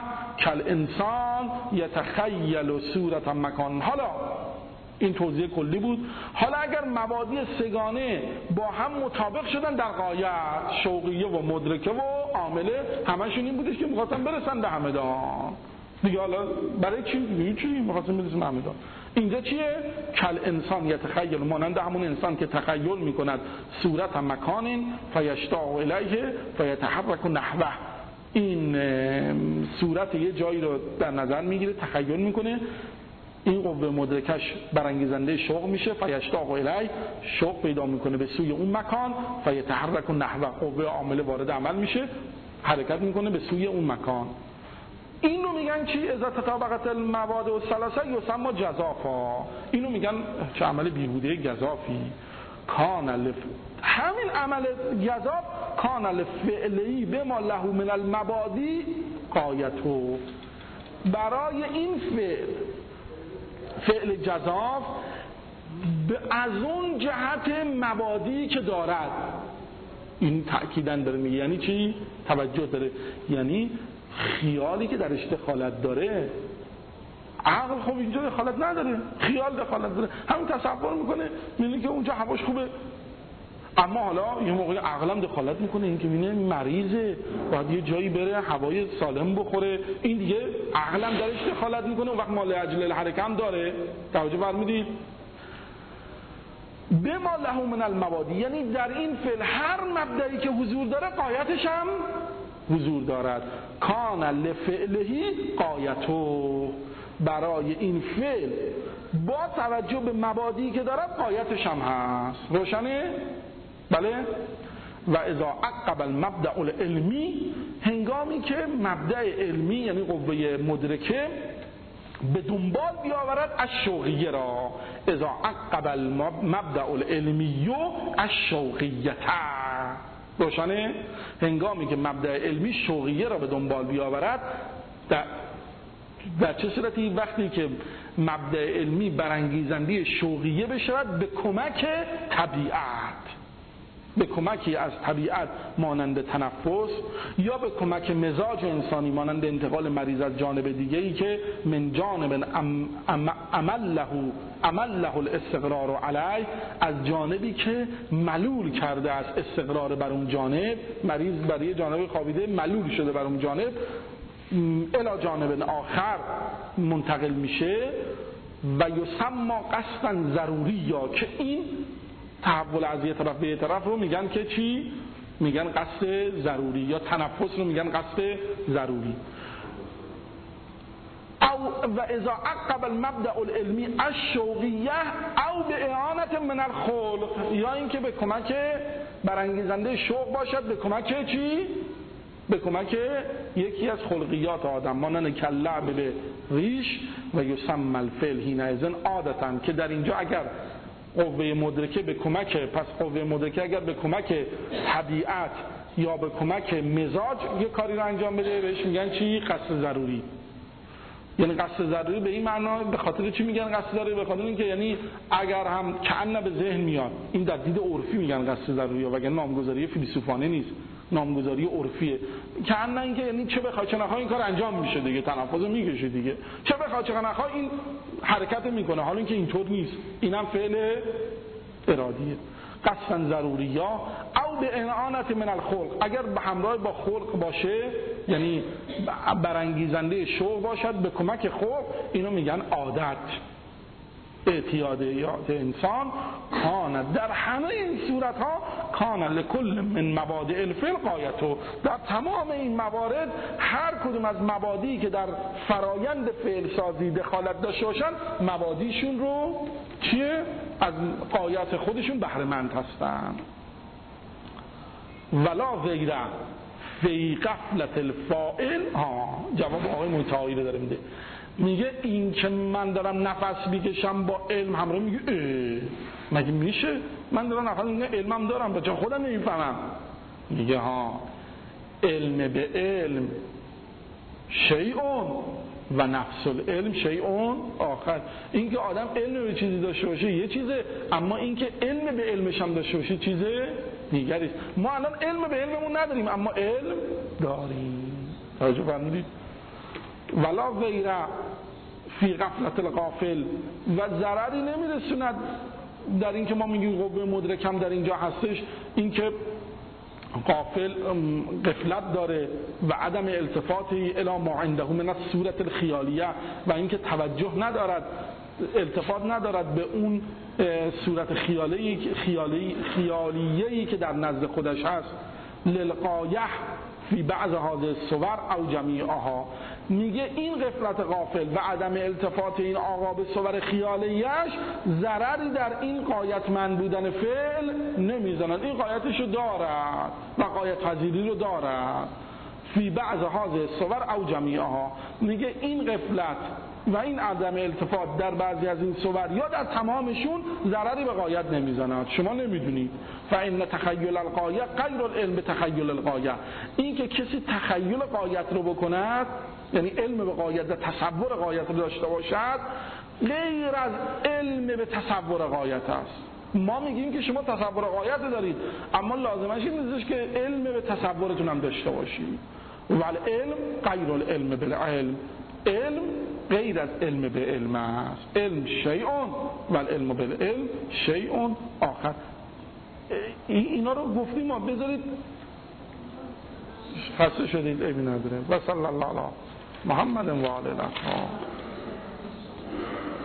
کالانسان یتخیل صورت مکان. حالا این توضیح کلی بود. حالا اگر مبادی سگانه با هم مطابق شدن در غایه، شوقیه و مدرکه و عامله، همشون این بودش که می‌خواستن برسن به همدان دیگه. حالا برای چی؟ چی می‌خواستن برسن به همدان؟ اینجا چیه؟ کل انسان یتخیل، مانند همون انسان که تخیل میکند صورت مکان فیشتاق الیه فیتحرک نحوه، این صورت یه جایی رو در نظر میگیره، تخیل میکنه، این قوه مدرکش برانگیزنده شوق میشه، فیشتاق الیه، شوق پیدا میکنه به سوی اون مکان، فیتحرک نحوه، قوه عامله وارد عمل میشه، حرکت میکنه به سوی اون مکان. اینو میگن چی؟ اذا تطابقت المواد الثلاثه یسمى جزافا. اینو میگن چه عمل بیهوده گزافی. کان لف همین عمل گزاف کان لفعلی بما له من المبادی غایته. برای این فعل فعل جزاف از اون جهت مبادی که دارد، این تأکیداً داره میگه. یعنی چی؟ توجه داره، یعنی خیالی که درش دخالت داره. عقل خب اینجا دخالت نداره، خیال دخالت داره، همین تصور میکنه میبینه که اونجا هواش خوبه، اما حالا یه موقعی عقلم دخالت میکنه، این که ببینه مریضه باید یه جایی بره هوای سالم بخوره، این دیگه عقلم درش دخالت میکنه، اون وقت مال اجل الحرکه هم داره. توجه فرمودید؟ بما له من المبادی، یعنی در این فعل هر مبدئی که حضور داره قایتش هم حضور دارد. کان لفعلهی قایتو، برای این فعل با توجه به مبادی که دارد قایتش هم هست. روشنه؟ بله. و اذا عقب المبدأ العلمی، هنگامی که مبدأ علمی یعنی قوه مدرکه به دنبال بیاورد از شوقیه را، اذا عقب المبدأ العلمی از شوقیته. روشنه؟ هنگامی که مبدأ علمی شوقیه را به دنبال بیاورد، در, در چه صورتی؟ وقتی که مبدأ علمی برانگیزنده شوقیه بشود به کمک طبیعت، به کمکی از طبیعت مانند تنفس، یا به کمک مزاج انسانی مانند انتقال مریض از جانب دیگه‌ای که من جانب عمله عمله الاستقرار علیه، از جانبی که ملول کرده است استقرار بر اون جانب، مریض برای جانب خوابیده ملول شده بر اون جانب، الی جانب آخر منتقل میشه. و یسمى قصدا ضروری، یا که این تحول از یه طرف به یه طرف رو میگن که چی؟ میگن قصد ضروری، یا تنفس رو میگن قصد ضروری. او و اذا عقب المبدأ العلمی الشوقیه او به اعانت من الخلق، یا اینکه به کمک برانگیزنده شوق باشد، به کمک چی؟ به کمک یکی از خلقیات آدم، مانند کلعب به ریش. و یسمى الفعل حینئذ عادتاً، که در اینجا اگر قوه مدرکه به کمک، پس قوه مدرکه اگر به کمک طبیعت یا به کمک مزاج یه کاری رو انجام بده، بهش میگن چی؟ قصد ضروری. یعنی قصد ضروری به این معنا، به خاطر چی میگن قصد ضروری؟ به خاطر اینکه یعنی اگر هم کأن به ذهن میاد، این در دید عرفی میگن قصد ضروری، وگرنه نامگذاری فیلسوفانه نیست، نامگذاری عرفیه. کأن اینکه یعنی چه بخوای چه نخوای این کار انجام میشه دیگه، تنفس میکشه دیگه، چه بخوای چه نخوای این حرکت میکنه. حالا اینکه اینطور نیست، اینم فعل ارادیه. قصدا ضروریه او به اعانت من الخلق، اگر به همراه با خلق باشه، یعنی برانگیزنده شوق باشد به کمک خلق، اینو میگن عادت، اعتیادیات انسان. کان، در همه این صورت ها کان لکل من مبادئ الفعل قایتو، در تمام این موارد هر کدوم از مبادی که در فرایند فعل سازی دخالت داشته باشن، مبادیشون رو چیه؟ از قایت خودشون بهره مند هستن. ولا غیره فی غفلت الفاعل. ها جواب آقای منتهایی رو داره میده، میگه این که من دارم نفس میکشم با علم همراه، میگه مگه میشه؟ من دارم نفس میکشم علمم دارم، بچه خودم نمیفهمم. میگه ها علم به علم شیئون و نفس العلم شیئون آخر. این که آدم علم به چیزی داشته باشه یه چیزه، اما این که علم به علمش هم داشته باشه چیزه دیگریست. ما الان علم به علممون نداریم اما علم داریم. توجه فرمودید؟ ولا غیره فی غفلت الغافل، و ضرری نمیرسوند در این که ما میگیم قوه مدرکم در اینجا هستش، این که غافل غفلت داره و عدم التفاتی الی ما عنده من الصورت الخیالیه، و اینکه توجه ندارد، التفات ندارد به اون صورت خیالی خیالی خیالیه‌ای که در نزد خودش هست. للقایه فی بعض هذه الصور او جمیعها، میگه این غفلت غافل و عدم التفات این آقا به صور خیالیش ضرری در این قایتمند بودن فعل نمیزنند. این قایتشو دارد و قایت پذیری رو دارد. فی بعض هذه الصور او جمیعها، میگه این غفلت و این عدم التفات در بعضی از این صور یا در تمامشون ضرری به قایت نمیزنند. شما نمیدونید. فإن تخیل القایه غیر العلم بتخیل القایه، این که کسی تخیل قایت رو بکند، یعنی علم به قایت و تصور قایت رو داشته باشد، غیر از علم به تصور قایت است. ما میگیم که شما تصور قایت دارید، اما لازمش این نیستش که علم به تصورتون هم داشته باشید. ولی علم غیر العلم بالعلم، علم غیر از علم به علم است. علم شیئون و العلم بالعلم شیئون آخر. اینا رو گفتیم ما، بذارید خسته شدید عیبی نداره. و صلی الله علی محمد و آله الاطهار.